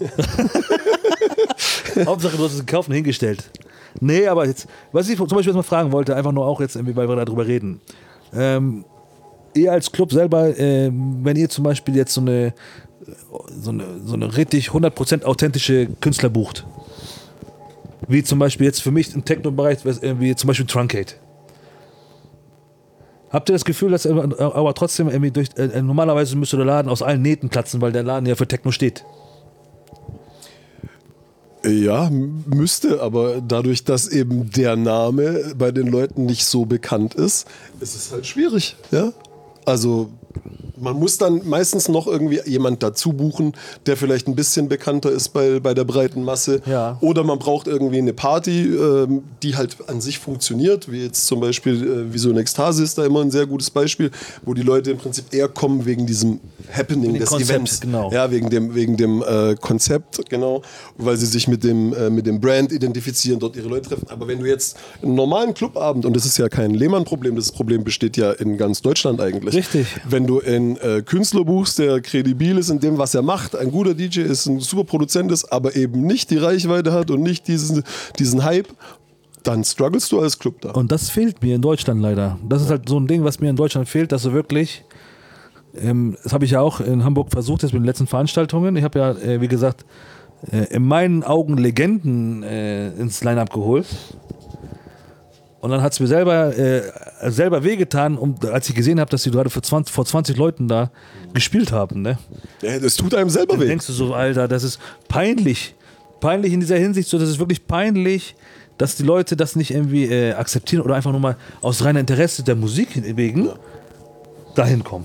Hauptsache, du hast es gekauft und hingestellt. Nee, aber jetzt, was ich zum Beispiel jetzt mal fragen wollte, einfach nur auch jetzt, weil wir darüber reden. Ihr als Club selber, wenn ihr zum Beispiel jetzt so eine richtig 100% authentische Künstler bucht, wie zum Beispiel jetzt für mich im Techno-Bereich, wie zum Beispiel Truncate. Habt ihr das Gefühl, dass aber trotzdem irgendwie normalerweise müsste der Laden aus allen Nähten platzen, weil der Laden ja für Techno steht? Ja, müsste, aber dadurch, dass eben der Name bei den Leuten nicht so bekannt ist, ist es halt schwierig. Ja? Also man muss dann meistens noch irgendwie jemand dazu buchen, der vielleicht ein bisschen bekannter ist bei der breiten Masse. Ja. Oder man braucht irgendwie eine Party, die halt an sich funktioniert, wie jetzt zum Beispiel Vision Ekstase ist da immer ein sehr gutes Beispiel, wo die Leute im Prinzip eher kommen wegen diesem Happening des Konzept, Events. genau. Ja, wegen dem Konzept, genau, weil sie sich mit dem Brand identifizieren, dort ihre Leute treffen. Aber wenn du jetzt einen normalen Clubabend, und das ist ja kein Lehmann-Problem, das Problem besteht ja in ganz Deutschland eigentlich. Richtig. Wenn du einen Künstler buchst, der kredibil ist in dem, was er macht, ein guter DJ ist, ein super Produzent ist, aber eben nicht die Reichweite hat und nicht diesen Hype, dann strugglest du als Club da. Und das fehlt mir in Deutschland leider. Das ist halt so ein Ding, was mir in Deutschland fehlt, dass du wirklich, das habe ich ja auch in Hamburg versucht, jetzt mit den letzten Veranstaltungen. Ich habe ja, wie gesagt, in meinen Augen Legenden ins Line-Up geholt. Und dann hat es mir selber wehgetan, als ich gesehen habe, dass sie gerade vor 20 Leuten da gespielt haben. Ne? Ja, das tut einem selber Dann weh. denkst du so, Alter, das ist peinlich. Peinlich in dieser Hinsicht, so, das ist wirklich peinlich, dass die Leute das nicht irgendwie akzeptieren oder einfach nur mal aus reiner Interesse der Musik wegen dahin kommen.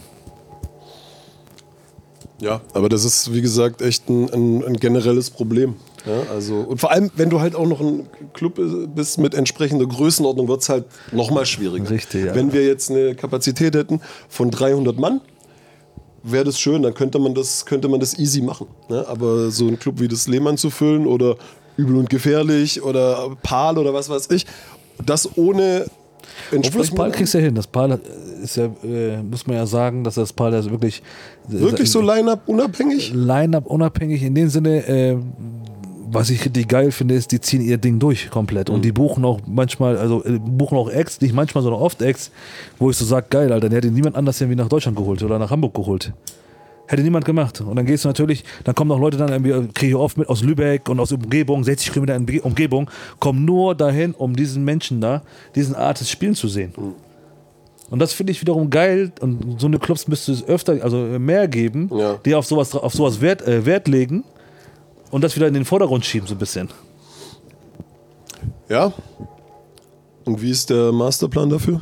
Ja, aber das ist, wie gesagt, echt ein generelles Problem. Ja, also, und vor allem, wenn du halt auch noch ein Club bist mit entsprechender Größenordnung, wird es halt nochmal schwieriger. Richtig, ja. Wenn wir jetzt eine Kapazität hätten von 300 Mann, wäre das schön, dann könnte man das easy machen. Ne? Aber so ein Club wie das Lehmann zu füllen oder Übel und Gefährlich oder PAL oder was weiß ich, das ohne Obwohl das PAL kriegst du ja hin. Das PAL ist ja, muss man ja sagen, dass das PAL ja wirklich so Line-Up unabhängig? Line-Up unabhängig in dem Sinne, was ich richtig geil finde, ist, die ziehen ihr Ding durch komplett. Und die buchen auch manchmal, buchen auch Acts, nicht manchmal, sondern oft Acts, wo ich so sage, geil, Alter, der hätte niemand anders irgendwie nach Deutschland geholt oder nach Hamburg geholt. Hätte niemand gemacht. Und dann gehst du natürlich, dann kommen auch Leute dann irgendwie, kriege ich oft mit aus Lübeck und aus Umgebung, 60 Kilometer in Umgebung, kommen nur dahin, um diesen Menschen da, diesen Artist spielen zu sehen. Und das finde ich wiederum geil. Und so eine Clubs müsste es öfter, also mehr geben, die auf sowas Wert legen und das wieder in den Vordergrund schieben, so ein bisschen. Ja. Und wie ist der Masterplan dafür?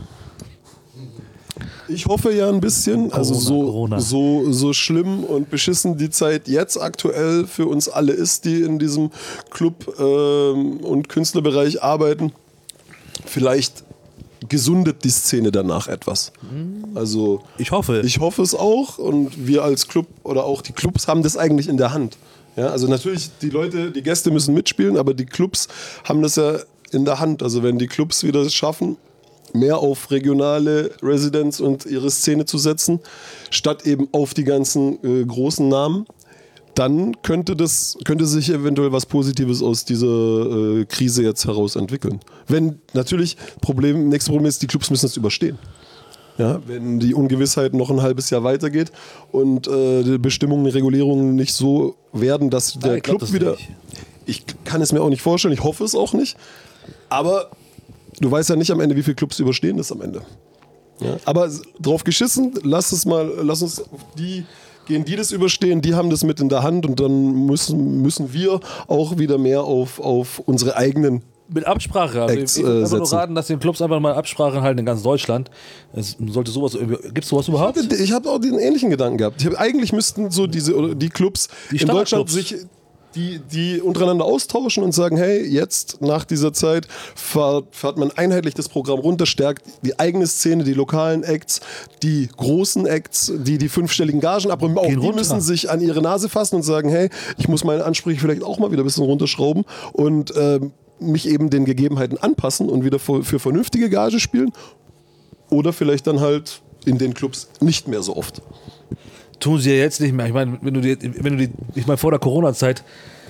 Ich hoffe ja ein bisschen, also so schlimm und beschissen die Zeit jetzt aktuell für uns alle ist, die in diesem Club- und Künstlerbereich arbeiten. Vielleicht gesundet die Szene danach etwas. Also ich hoffe es auch, und wir als Club oder auch die Clubs haben das eigentlich in der Hand. Ja, also natürlich, die Gäste müssen mitspielen, aber die Clubs haben das ja in der Hand. Also wenn die Clubs wieder es schaffen, mehr auf regionale Residents und ihre Szene zu setzen, statt eben auf die ganzen großen Namen, dann könnte sich eventuell was Positives aus dieser Krise jetzt heraus entwickeln. Wenn natürlich nächstes Problem ist, die Clubs müssen es überstehen. Ja, wenn die Ungewissheit noch ein halbes Jahr weitergeht und die Bestimmungen, Regulierungen nicht so werden, dass der Club wieder... Nicht. Ich kann es mir auch nicht vorstellen, ich hoffe es auch nicht, aber du weißt ja nicht am Ende, wie viele Clubs überstehen das am Ende. Ja, aber drauf geschissen, lass uns die gehen, die das überstehen, die haben das mit in der Hand, und dann müssen wir auch wieder mehr auf unsere eigenen mit Absprache. Also Acts, ich würde einfach nur setzen. raten, dass die Clubs einfach mal Absprache halten in ganz Deutschland. Es sollte sowas, gibt es sowas überhaupt? Ich habe auch den ähnlichen Gedanken gehabt. Eigentlich müssten so die Clubs Die in Deutschland Standardclubs. sich die untereinander austauschen und sagen, hey, jetzt nach dieser Zeit fährt man einheitlich das Programm runter, stärkt die eigene Szene, die lokalen Acts, die großen Acts, die fünfstelligen Gagen abräumen. Auch die runter. müssen sich an ihre Nase fassen und sagen, hey, ich muss meine Ansprüche vielleicht auch mal wieder ein bisschen runterschrauben und mich eben den Gegebenheiten anpassen und wieder für vernünftige Gage spielen, oder vielleicht dann halt in den Clubs nicht mehr so oft. Tun sie ja jetzt nicht mehr. Ich meine, ich meine, vor der Corona-Zeit,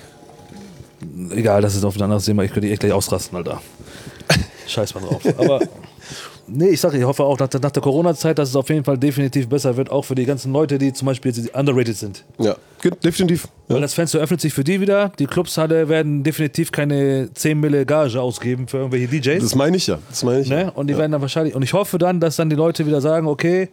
egal, das ist auf ein anderes Thema, ich könnte echt gleich ausrasten, Alter. Scheiß mal drauf. Aber nee, ich hoffe auch nach der Corona-Zeit, dass es auf jeden Fall definitiv besser wird, auch für die ganzen Leute, die zum Beispiel jetzt underrated sind. Ja, definitiv. Ja. Weil das Fenster öffnet sich für die wieder. Die Clubs werden definitiv keine 10 Mille Gage ausgeben für irgendwelche DJs. Das meine ich ja. Ne? Und die werden dann wahrscheinlich, und ich hoffe dann, dass dann die Leute wieder sagen, okay,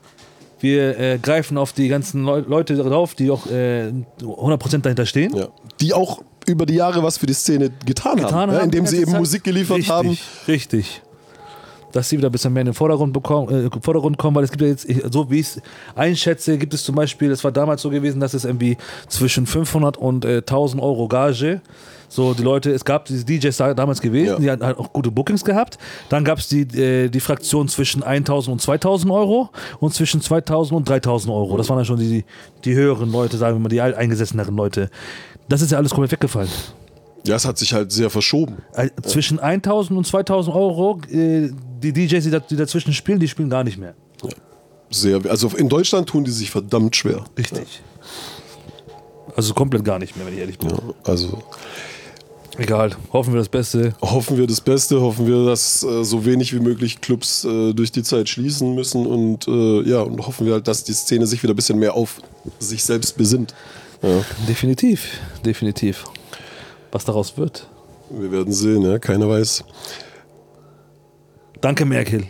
wir greifen auf die ganzen Leute drauf, die auch 100% dahinter stehen. Ja. Die auch über die Jahre was für die Szene getan haben, ja, indem sie eben Musik geliefert haben. Richtig. Dass sie wieder ein bisschen mehr in den Vordergrund kommen, weil es gibt ja jetzt, so wie ich es einschätze, gibt es zum Beispiel, es war damals so gewesen, dass es irgendwie zwischen 500 und 1000 Euro Gage, so die Leute, es gab diese DJs damals gewesen, die hatten halt auch gute Bookings gehabt, dann gab es die Fraktion zwischen 1000 und 2000 Euro und zwischen 2000 und 3000 Euro, das waren dann schon die höheren Leute, sagen wir mal, die alteingesesseneren Leute. Das ist ja alles komplett weggefallen. Ja, es hat sich halt sehr verschoben. Zwischen 1000 und 2000 Euro, die DJs, die dazwischen spielen, die spielen gar nicht mehr. Ja. Also in Deutschland tun die sich verdammt schwer. Richtig. Also komplett gar nicht mehr, wenn ich ehrlich bin. Ja, also egal, hoffen wir das Beste. Hoffen wir, dass so wenig wie möglich Clubs durch die Zeit schließen müssen und und hoffen wir halt, dass die Szene sich wieder ein bisschen mehr auf sich selbst besinnt. Ja. Definitiv. Was daraus wird. Wir werden sehen, ja? Keiner weiß. Danke, Merkel.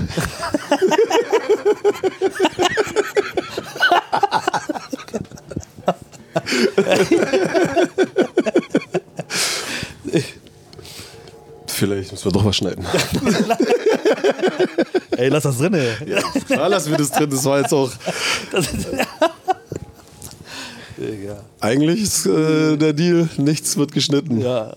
Vielleicht müssen wir doch was schneiden. Ey, lass das drin, ey. Ja, klar, lassen wir das drin. Das war jetzt auch... Eigentlich ist der Deal, nichts wird geschnitten. Ja.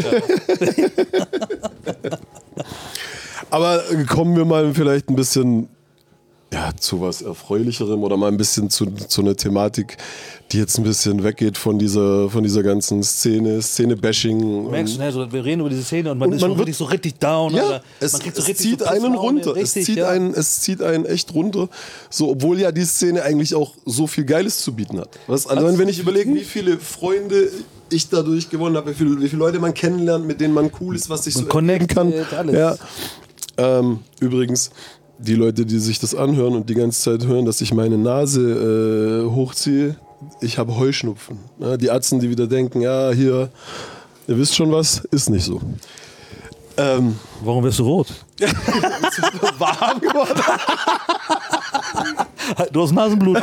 Aber kommen wir mal vielleicht ein bisschen zu was Erfreulicherem oder mal ein bisschen zu einer Thematik, die jetzt ein bisschen weggeht von dieser ganzen Szene-Bashing. Merkst du, ne, so, wir reden über diese Szene und man ist schon wirklich so richtig down. Ja, oder es kriegt so richtig zieht so einen Laune, runter. richtig, es zieht einen echt runter. So, obwohl ja die Szene eigentlich auch so viel Geiles zu bieten hat. Also wenn ich überlege, wie viele Freunde ich dadurch gewonnen habe, wie viele Leute man kennenlernt, mit denen man cool ist, was sich so erleben kann. Alles. Ja. Übrigens, die Leute, die sich das anhören und die ganze Zeit hören, dass ich meine Nase hochziehe, ich habe Heuschnupfen. Ja, die Ärzte, die wieder denken, ja, hier, ihr wisst schon was, ist nicht so. Warum wirst du rot? Warm geworden. Du hast Nasenbluten.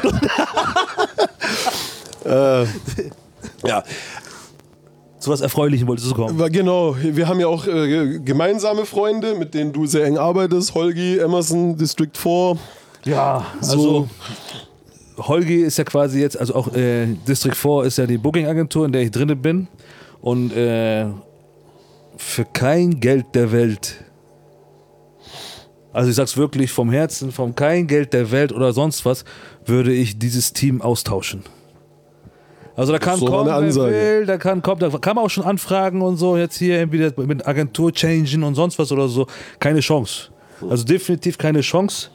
Ja. Zu was Erfreulichem wolltest du kommen. Genau, wir haben ja auch gemeinsame Freunde, mit denen du sehr eng arbeitest. Holgi, Emerson, District 4. Ja, also Holgi ist ja quasi jetzt, also auch District 4 ist ja die Booking-Agentur, in der ich drin bin. Und für kein Geld der Welt, also ich sag's wirklich vom Herzen, vom kein Geld der Welt oder sonst was, würde ich dieses Team austauschen. Also da kann so kommen, eine Ansage. wer will, da kann man auch schon anfragen und so, jetzt hier irgendwie mit Agentur changen und sonst was oder so. Keine Chance. Also definitiv keine Chance.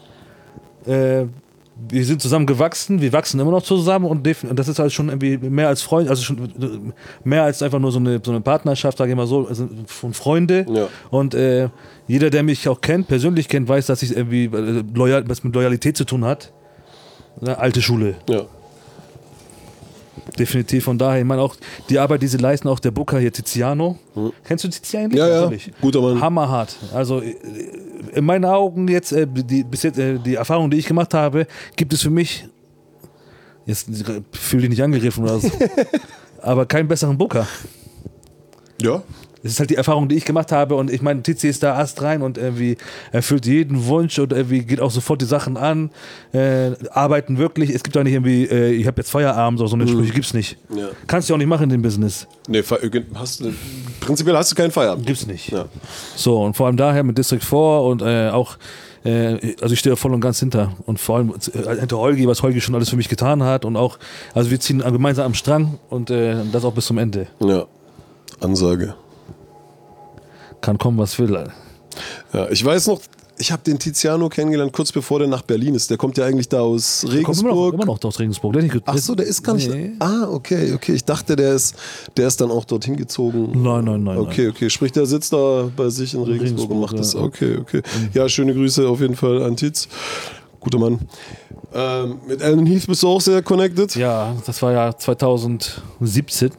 Wir sind zusammen gewachsen, wir wachsen immer noch zusammen und das ist halt schon irgendwie mehr als Freund, also schon mehr als einfach nur so eine Partnerschaft, sage ich mal so, also von Freunde. Ja. Und jeder, der mich auch kennt, persönlich kennt, weiß, dass ich irgendwie was mit Loyalität zu tun hat. Alte Schule. Ja. Definitiv, von daher, ich meine auch die Arbeit, die sie leisten, auch der Booker hier, Tiziano. Kennst du Tiziano eigentlich? Ja, ja, guter Mann. Hammerhart. Also in meinen Augen jetzt, bis jetzt die Erfahrung, die ich gemacht habe, gibt es für mich, jetzt fühle ich nicht angegriffen oder so, aber keinen besseren Booker. Ja. Das ist halt die Erfahrung, die ich gemacht habe und ich meine, Tizi ist da astrein und irgendwie erfüllt jeden Wunsch und irgendwie geht auch sofort die Sachen an, arbeiten wirklich, es gibt auch nicht irgendwie, ich habe jetzt Feierabend oder so eine Sprüche, gibt's nicht. Ja. Kannst du auch nicht machen in dem Business. Nee, prinzipiell hast du keinen Feierabend. Gibt's nicht. Ja. So, und vor allem daher mit District 4 und auch, also ich stehe voll und ganz hinter und vor allem hinter Holgi, was Holgi schon alles für mich getan hat und auch, also wir ziehen gemeinsam am Strang und das auch bis zum Ende. Ja, Ansage. Kann kommen, was will. Ja, ich weiß noch, ich habe den Tiziano kennengelernt, kurz bevor der nach Berlin ist. Der kommt ja eigentlich da aus Regensburg. Der kommt immer noch aus Regensburg. Ach so, der ist gar nicht... Nee. Okay. Ich dachte, der ist dann auch dorthin gezogen. Nein. Okay. Sprich, der sitzt da bei sich in Regensburg und macht das. Okay. Ja, schöne Grüße auf jeden Fall an Tiz. Guter Mann. Mit Alan Heath bist du auch sehr connected? Ja, das war ja 2017.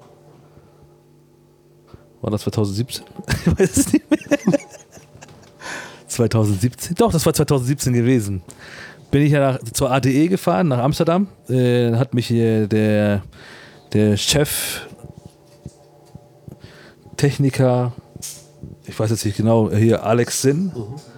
War das 2017? Ich weiß es nicht mehr. 2017? Doch, das war 2017 gewesen. Bin ich ja zur ADE gefahren, nach Amsterdam. Hat mich hier der Chef Techniker, ich weiß jetzt nicht genau, hier Alex Sinn,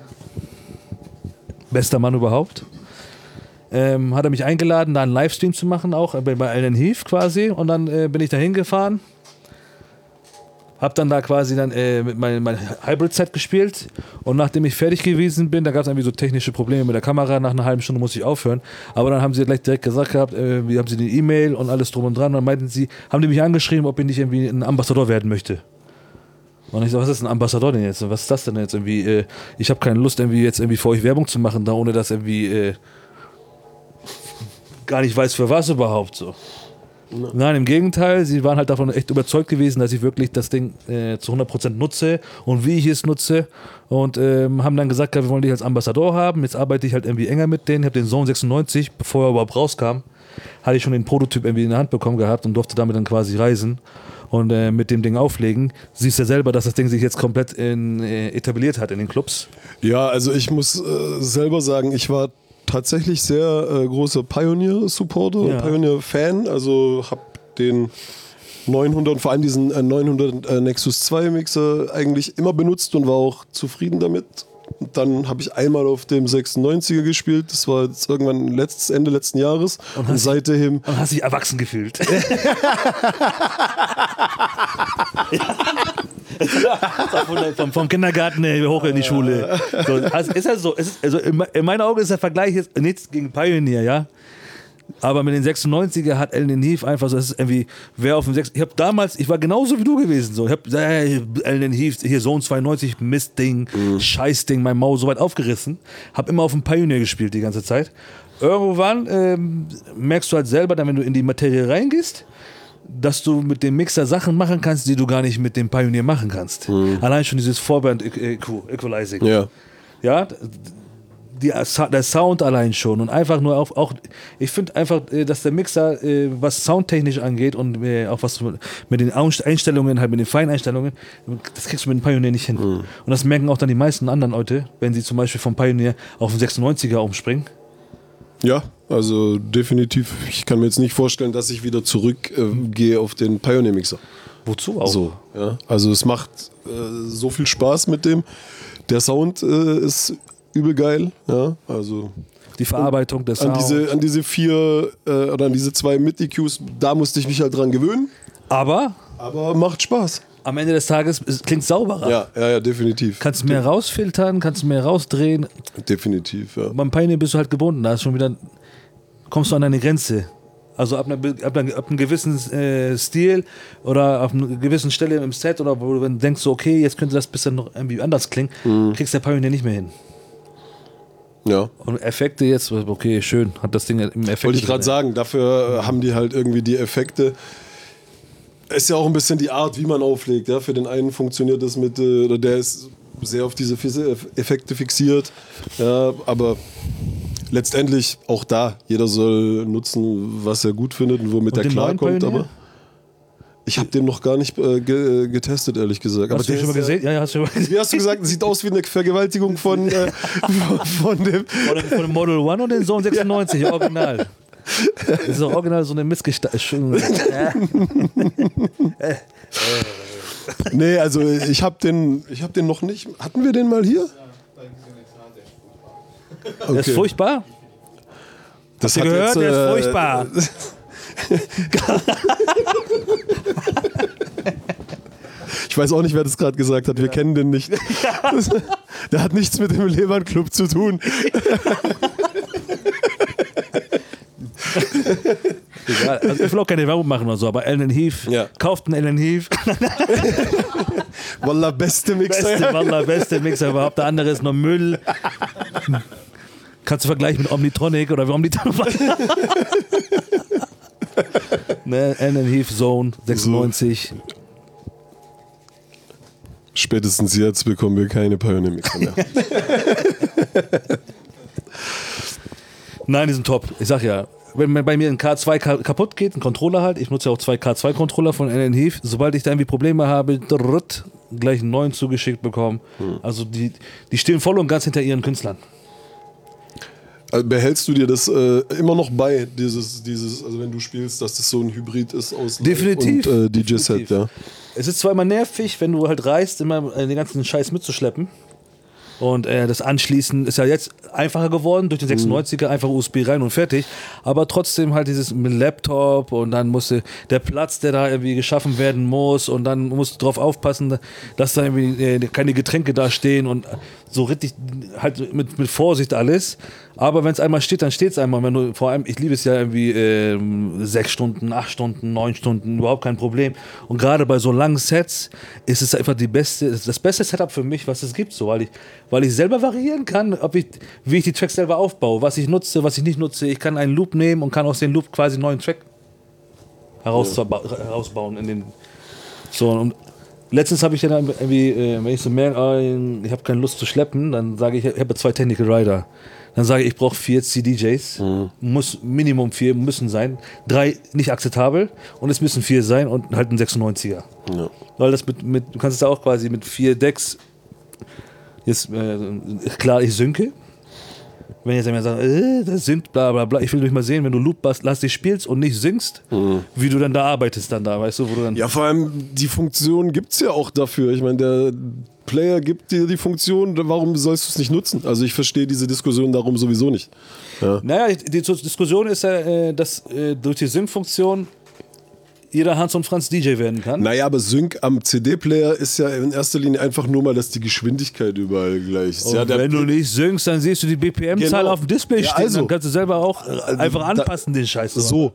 bester Mann überhaupt. Hat er mich eingeladen, da einen Livestream zu machen, auch bei Alan Heath quasi. Und dann bin ich da hingefahren. Hab dann da quasi dann mit mein Hybrid-Set gespielt. Und nachdem ich fertig gewesen bin, da gab es irgendwie so technische Probleme mit der Kamera. Nach einer halben Stunde musste ich aufhören. Aber dann haben sie gleich direkt gesagt gehabt, wie haben sie die E-Mail und alles drum und dran. Und dann meinten sie, haben die mich angeschrieben, ob ich nicht irgendwie ein Ambassador werden möchte. Und ich so, was ist ein Ambassador denn jetzt? Was ist das denn jetzt irgendwie? Ich habe keine Lust, irgendwie jetzt irgendwie für euch Werbung zu machen, da ohne dass irgendwie gar nicht weiß, für was überhaupt so. Ja. Nein, im Gegenteil, sie waren halt davon echt überzeugt gewesen, dass ich wirklich das Ding zu 100% nutze und wie ich es nutze und haben dann gesagt, wir wollen dich als Ambassador haben. Jetzt arbeite ich halt irgendwie enger mit denen. Ich habe den Zone 96, bevor er überhaupt rauskam, hatte ich schon den Prototyp irgendwie in der Hand bekommen gehabt und durfte damit dann quasi reisen und mit dem Ding auflegen. Siehst ja selber, dass das Ding sich jetzt komplett etabliert hat in den Clubs. Ja, also ich muss selber sagen, ich war tatsächlich sehr großer Pioneer-Supporter, Pioneer-Fan. Also habe den 900 und vor allem diesen 900 Nexus 2 Mixer eigentlich immer benutzt und war auch zufrieden damit. Und dann habe ich einmal auf dem 96er gespielt. Das war jetzt irgendwann Ende letzten Jahres. Und seitdem. Und hast dich erwachsen gefühlt. vom Kindergarten hoch in die Schule. So, also ist halt so. Also in meinen Augen ist der Vergleich jetzt nichts gegen Pioneer, ja. Aber mit den 96er hat Alan Heath einfach so, das ist irgendwie, wer auf dem 6, ich war genauso wie du gewesen, so. Ich hab Alan Heath, hier Zone 92, Mistding, Scheißding, mein Maul so weit aufgerissen. Hab immer auf dem Pioneer gespielt die ganze Zeit. Irgendwann merkst du halt selber, dann wenn du in die Materie reingehst, dass du mit dem Mixer Sachen machen kannst, die du gar nicht mit dem Pioneer machen kannst. Allein schon dieses Vorband Equalizing. Ja. Ja, der Sound allein schon und einfach nur auch ich finde einfach, dass der Mixer, was soundtechnisch angeht und auch was mit den Einstellungen, halt mit den Feineinstellungen, das kriegst du mit dem Pioneer nicht hin. Und das merken auch dann die meisten anderen Leute, wenn sie zum Beispiel vom Pioneer auf den 96er umspringen. Ja, also definitiv. Ich kann mir jetzt nicht vorstellen, dass ich wieder zurückgehe auf den Pioneer-Mixer. Wozu auch? So, ja. Also es macht so viel Spaß mit dem. Der Sound ist übel geil, ja, also die Verarbeitung des Sounds. An diese 4 oder an diese 2 Mid-EQs, da musste ich mich halt dran gewöhnen. Aber macht Spaß. Am Ende des Tages klingt sauberer. Ja, definitiv. Kannst du mehr rausfiltern, kannst du mehr rausdrehen. Definitiv, ja. Beim Pioneer bist du halt gebunden, da ist schon wieder, kommst du an deine Grenze. Also ab einem gewissen Stil oder auf einer gewissen Stelle im Set oder wo du denkst, so, okay, jetzt könnte das bisschen noch irgendwie anders klingen, kriegst der Pioneer nicht mehr hin. Ja. Und Effekte jetzt, okay, schön, hat das Ding im Effekt. Wollte ich gerade sagen, dafür haben die halt irgendwie die Effekte. Ist ja auch ein bisschen die Art, wie man auflegt. Ja? Für den einen funktioniert das mit, oder der ist sehr auf diese Effekte fixiert. Ja, aber letztendlich auch da, jeder soll nutzen, was er gut findet und womit er klarkommt. Aber ich habe den noch gar nicht getestet, ehrlich gesagt. Hast du den schon mal gesehen? Ja, hast du schon mal gesehen. Wie hast du gesagt, sieht aus wie eine Vergewaltigung von dem Model One und den Zone 96, original. Das ist auch original so eine Missgestaltung. Nee, also ich hab den noch nicht. Hatten wir den mal hier? Okay. Der ist furchtbar? Das hat gehört, der ist furchtbar. Ich weiß auch nicht, wer das gerade gesagt hat. Wir kennen den nicht. Der hat nichts mit dem Lehmann-Club zu tun. Egal. Also ich will auch keine Werbung machen oder so, aber Alan Heath, kauft einen Alan Heath. Wallah, beste Mixer. Beste Mixer überhaupt. Der andere ist nur Müll. Kannst du vergleichen mit Omnitronic oder Omnitronic? Ne, Alan Heath Zone 96. So. Spätestens jetzt bekommen wir keine Pioneer-Mixer mehr. Nein, die sind top. Ich sag ja, wenn bei mir ein K2 kaputt geht, ein Controller halt, ich nutze ja auch 2 K2-Controller von Alan Heath, sobald ich da irgendwie Probleme habe, gleich einen neuen zugeschickt bekommen. Also die stehen voll und ganz hinter ihren Künstlern. Also behältst du dir das immer noch bei, dieses, also wenn du spielst, dass das so ein Hybrid ist aus Definitiv. Live und DJ-Set, ja? Es ist zwar immer nervig, wenn du halt reist, immer den ganzen Scheiß mitzuschleppen. Und das Anschließen ist ja jetzt einfacher geworden durch den 96er, einfach USB rein und fertig. Aber trotzdem halt dieses mit Laptop und dann musste der Platz, der da irgendwie geschaffen werden muss und dann musst du drauf aufpassen, dass da irgendwie keine Getränke da stehen und so richtig halt mit Vorsicht alles. Aber wenn es einmal steht, dann steht es einmal. Wenn du, vor allem, ich liebe es ja irgendwie 6 Stunden, 8 Stunden, 9 Stunden, überhaupt kein Problem. Und gerade bei so langen Sets ist es einfach das beste Setup für mich, was es gibt, so, weil ich selber variieren kann, wie ich die Tracks selber aufbaue, was ich nutze, was ich nicht nutze. Ich kann einen Loop nehmen und kann aus dem Loop quasi einen neuen Track herausbauen in den so. Und letztens habe ich dann irgendwie, wenn ich so merke, ich habe keine Lust zu schleppen, dann sage ich habe 2 Technical Rider. Dann sage ich brauche 4 CDJs, muss Minimum 4 müssen sein, 3 nicht akzeptabel und es müssen 4 sein und halt ein 96er. Ja. Weil das du kannst es ja auch quasi mit 4 Decks, jetzt klar, ich synke. Wenn jetzt jemand sagt, das sind bla bla bla, ich will dich mal sehen, wenn du Loop-lastig spielst und nicht singst, wie du dann da arbeitest dann da, weißt du, wo du dann... Ja, vor allem die Funktion gibt es ja auch dafür. Ich meine, der Player gibt dir die Funktion, warum sollst du es nicht nutzen? Also ich verstehe diese Diskussion darum sowieso nicht. Ja. Naja, die Diskussion ist ja, dass durch die Sync-Funktion jeder Hans und Franz DJ werden kann. Naja, aber Sync am CD-Player ist ja in erster Linie einfach nur mal, dass die Geschwindigkeit überall gleich ist. Ja, wenn du nicht syncst, dann siehst du die BPM-Zahl auf dem Display stehen. Also, dann kannst du selber auch einfach anpassen, den Scheiß. So.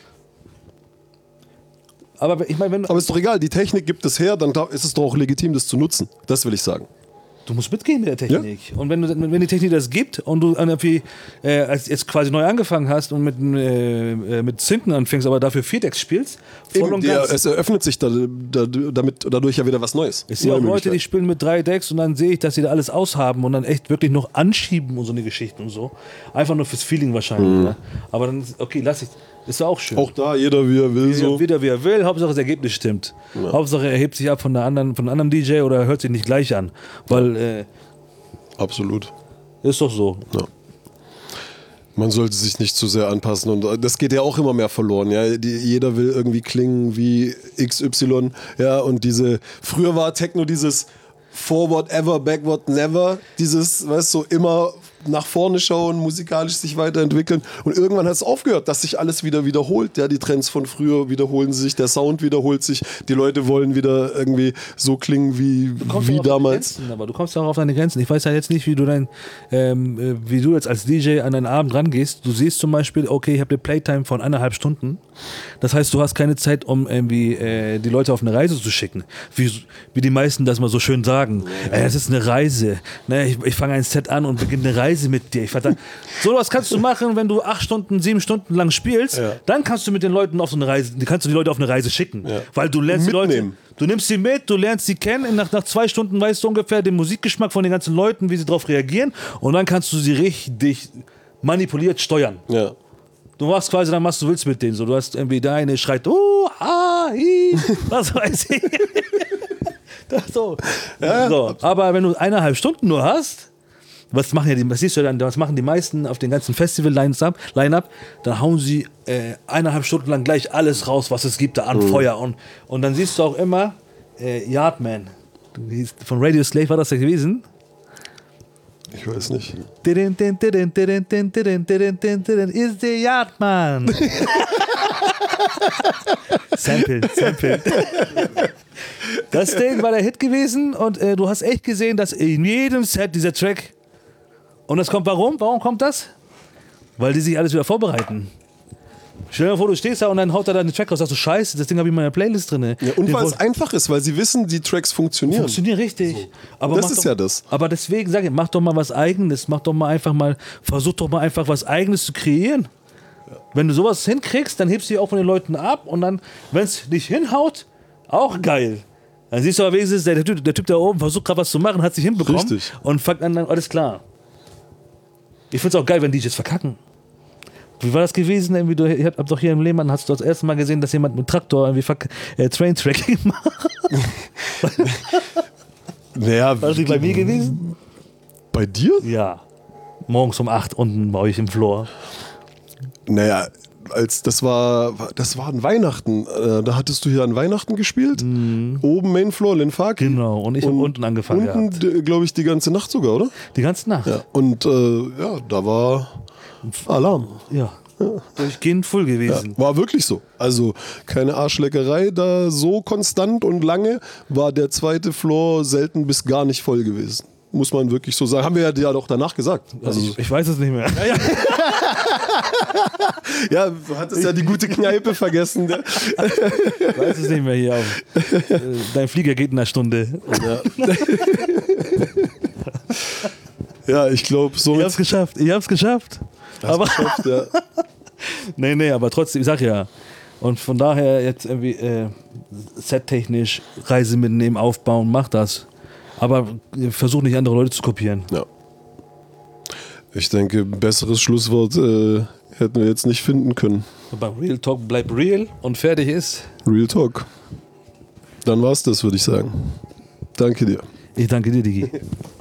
Aber ich meine, aber ist doch egal, die Technik gibt es her, dann ist es doch auch legitim, das zu nutzen. Das will ich sagen. Du musst mitgehen mit der Technik. Ja? Und wenn die Technik das gibt und du irgendwie als jetzt quasi neu angefangen hast und mit Synken anfängst, aber dafür 4 Decks spielst, voll und ganz. Es eröffnet sich dadurch ja wieder was Neues. Ich sehe auch Leute, die spielen mit 3 Decks und dann sehe ich, dass sie da alles aushaben und dann echt wirklich noch anschieben und so eine Geschichte und so. Einfach nur fürs Feeling wahrscheinlich. Ja? Aber dann, okay, lass ich. Ist auch schön. Auch da, jeder wie er will. Jeder wie er will, Hauptsache das Ergebnis stimmt. Ja. Hauptsache er hebt sich ab von einem anderen DJ oder hört sich nicht gleich an. Weil absolut. Ist doch so. Ja. Man sollte sich nicht zu sehr anpassen und das geht ja auch immer mehr verloren. Ja? Jeder will irgendwie klingen wie XY. Ja? Und früher war Techno dieses Forward ever, backward never. Dieses, weißt du, immer nach vorne schauen, musikalisch sich weiterentwickeln. Und irgendwann hat es aufgehört, dass sich alles wieder wiederholt. Ja, die Trends von früher wiederholen sich, der Sound wiederholt sich, die Leute wollen wieder irgendwie so klingen wie damals. Grenzen, aber du kommst auch auf deine Grenzen. Ich weiß ja jetzt nicht, wie du jetzt als DJ an deinen Abend rangehst. Du siehst zum Beispiel, okay, ich habe eine Playtime von 1,5 Stunden. Das heißt, du hast keine Zeit, um irgendwie die Leute auf eine Reise zu schicken. Wie die meisten das mal so schön sagen. Es ist eine Reise. Ne, ich fange ein Set an und beginne eine Reise mit dir. So was kannst du machen, wenn du 8 Stunden, 7 Stunden lang spielst. Ja. Dann kannst du mit den Leuten auf so eine Reise, kannst du die Leute auf eine Reise schicken. Ja. Weil du lernst die Leute, du nimmst sie mit, du lernst sie kennen. Nach 2 Stunden weißt du ungefähr den Musikgeschmack von den ganzen Leuten, wie sie darauf reagieren. Und dann kannst du sie richtig manipuliert steuern. Ja. Du machst quasi dann, was du willst mit denen. So, du hast irgendwie der eine schreit, was weiß ich. So. Ja. So. Aber wenn du 1,5 Stunden nur hast, was machen die meisten auf den ganzen Festival-Line-Up? Dann hauen sie 1,5 Stunden lang gleich alles raus, was es gibt da an Feuer. Und dann siehst du auch immer Yardman. Von Radio Slave war das ja gewesen. Ich weiß nicht. Ist der Yardman. Sample. Das Ding war der Hit gewesen und du hast echt gesehen, dass in jedem Set dieser Track. Und das kommt warum? Warum kommt das? Weil die sich alles wieder vorbereiten. Stell dir mal vor, du stehst da und dann haut er da einen Track raus, sagst du, scheiße, das Ding habe ich in meiner Playlist drin. Ja, und weil es einfach ist, weil sie wissen, die Tracks funktionieren. Funktionieren richtig. So. Aber das ist ja das. Aber deswegen sage ich, mach doch mal was Eigenes, versuch doch mal einfach was Eigenes zu kreieren. Ja. Wenn du sowas hinkriegst, dann hebst du dich auch von den Leuten ab und dann, wenn es nicht hinhaut, auch geil. Dann siehst du aber wenigstens, der Typ da oben versucht gerade was zu machen, hat sich hinbekommen. Richtig. Und fängt an, alles klar. Ich finde es auch geil, wenn DJs verkacken. Wie war das gewesen? Ihr habt doch hier im Lehmann, hast du das erste Mal gesehen, dass jemand mit Traktor irgendwie Train-Tracking macht? Naja, war das nicht bei mir gewesen? Bei dir? Ja. Morgens um 8 unten bei euch im Floor. Naja, das war an Weihnachten. Da hattest du hier an Weihnachten gespielt. Oben Mainfloor, Lenfaki. Genau, und ich habe unten angefangen gehabt. Unten, glaube ich, die ganze Nacht sogar, oder? Die ganze Nacht? Ja. Und da war Alarm. Ja. Durchgehend voll gewesen. Ja, war wirklich so. Also keine Arschleckerei, da so konstant und lange war der zweite Floor selten bis gar nicht voll gewesen. Muss man wirklich so sagen. Haben wir ja doch danach gesagt. Also, ich weiß es nicht mehr. ja, du hattest ja die gute Kneipe vergessen. Ne? Ich weiß es nicht mehr hier. Dein Flieger geht in einer Stunde. Ja, ich glaube so. Ich hab's geschafft. Aber geschafft, ja. Nee, aber trotzdem, ich sag ja. Und von daher jetzt irgendwie settechnisch Reise mitnehmen, aufbauen, mach das. Aber versuch nicht andere Leute zu kopieren. Ja. Ich denke, besseres Schlusswort hätten wir jetzt nicht finden können. Aber Real Talk bleibt real und fertig ist. Real Talk. Dann war's das, würde ich sagen. Danke dir. Ich danke dir, Digi.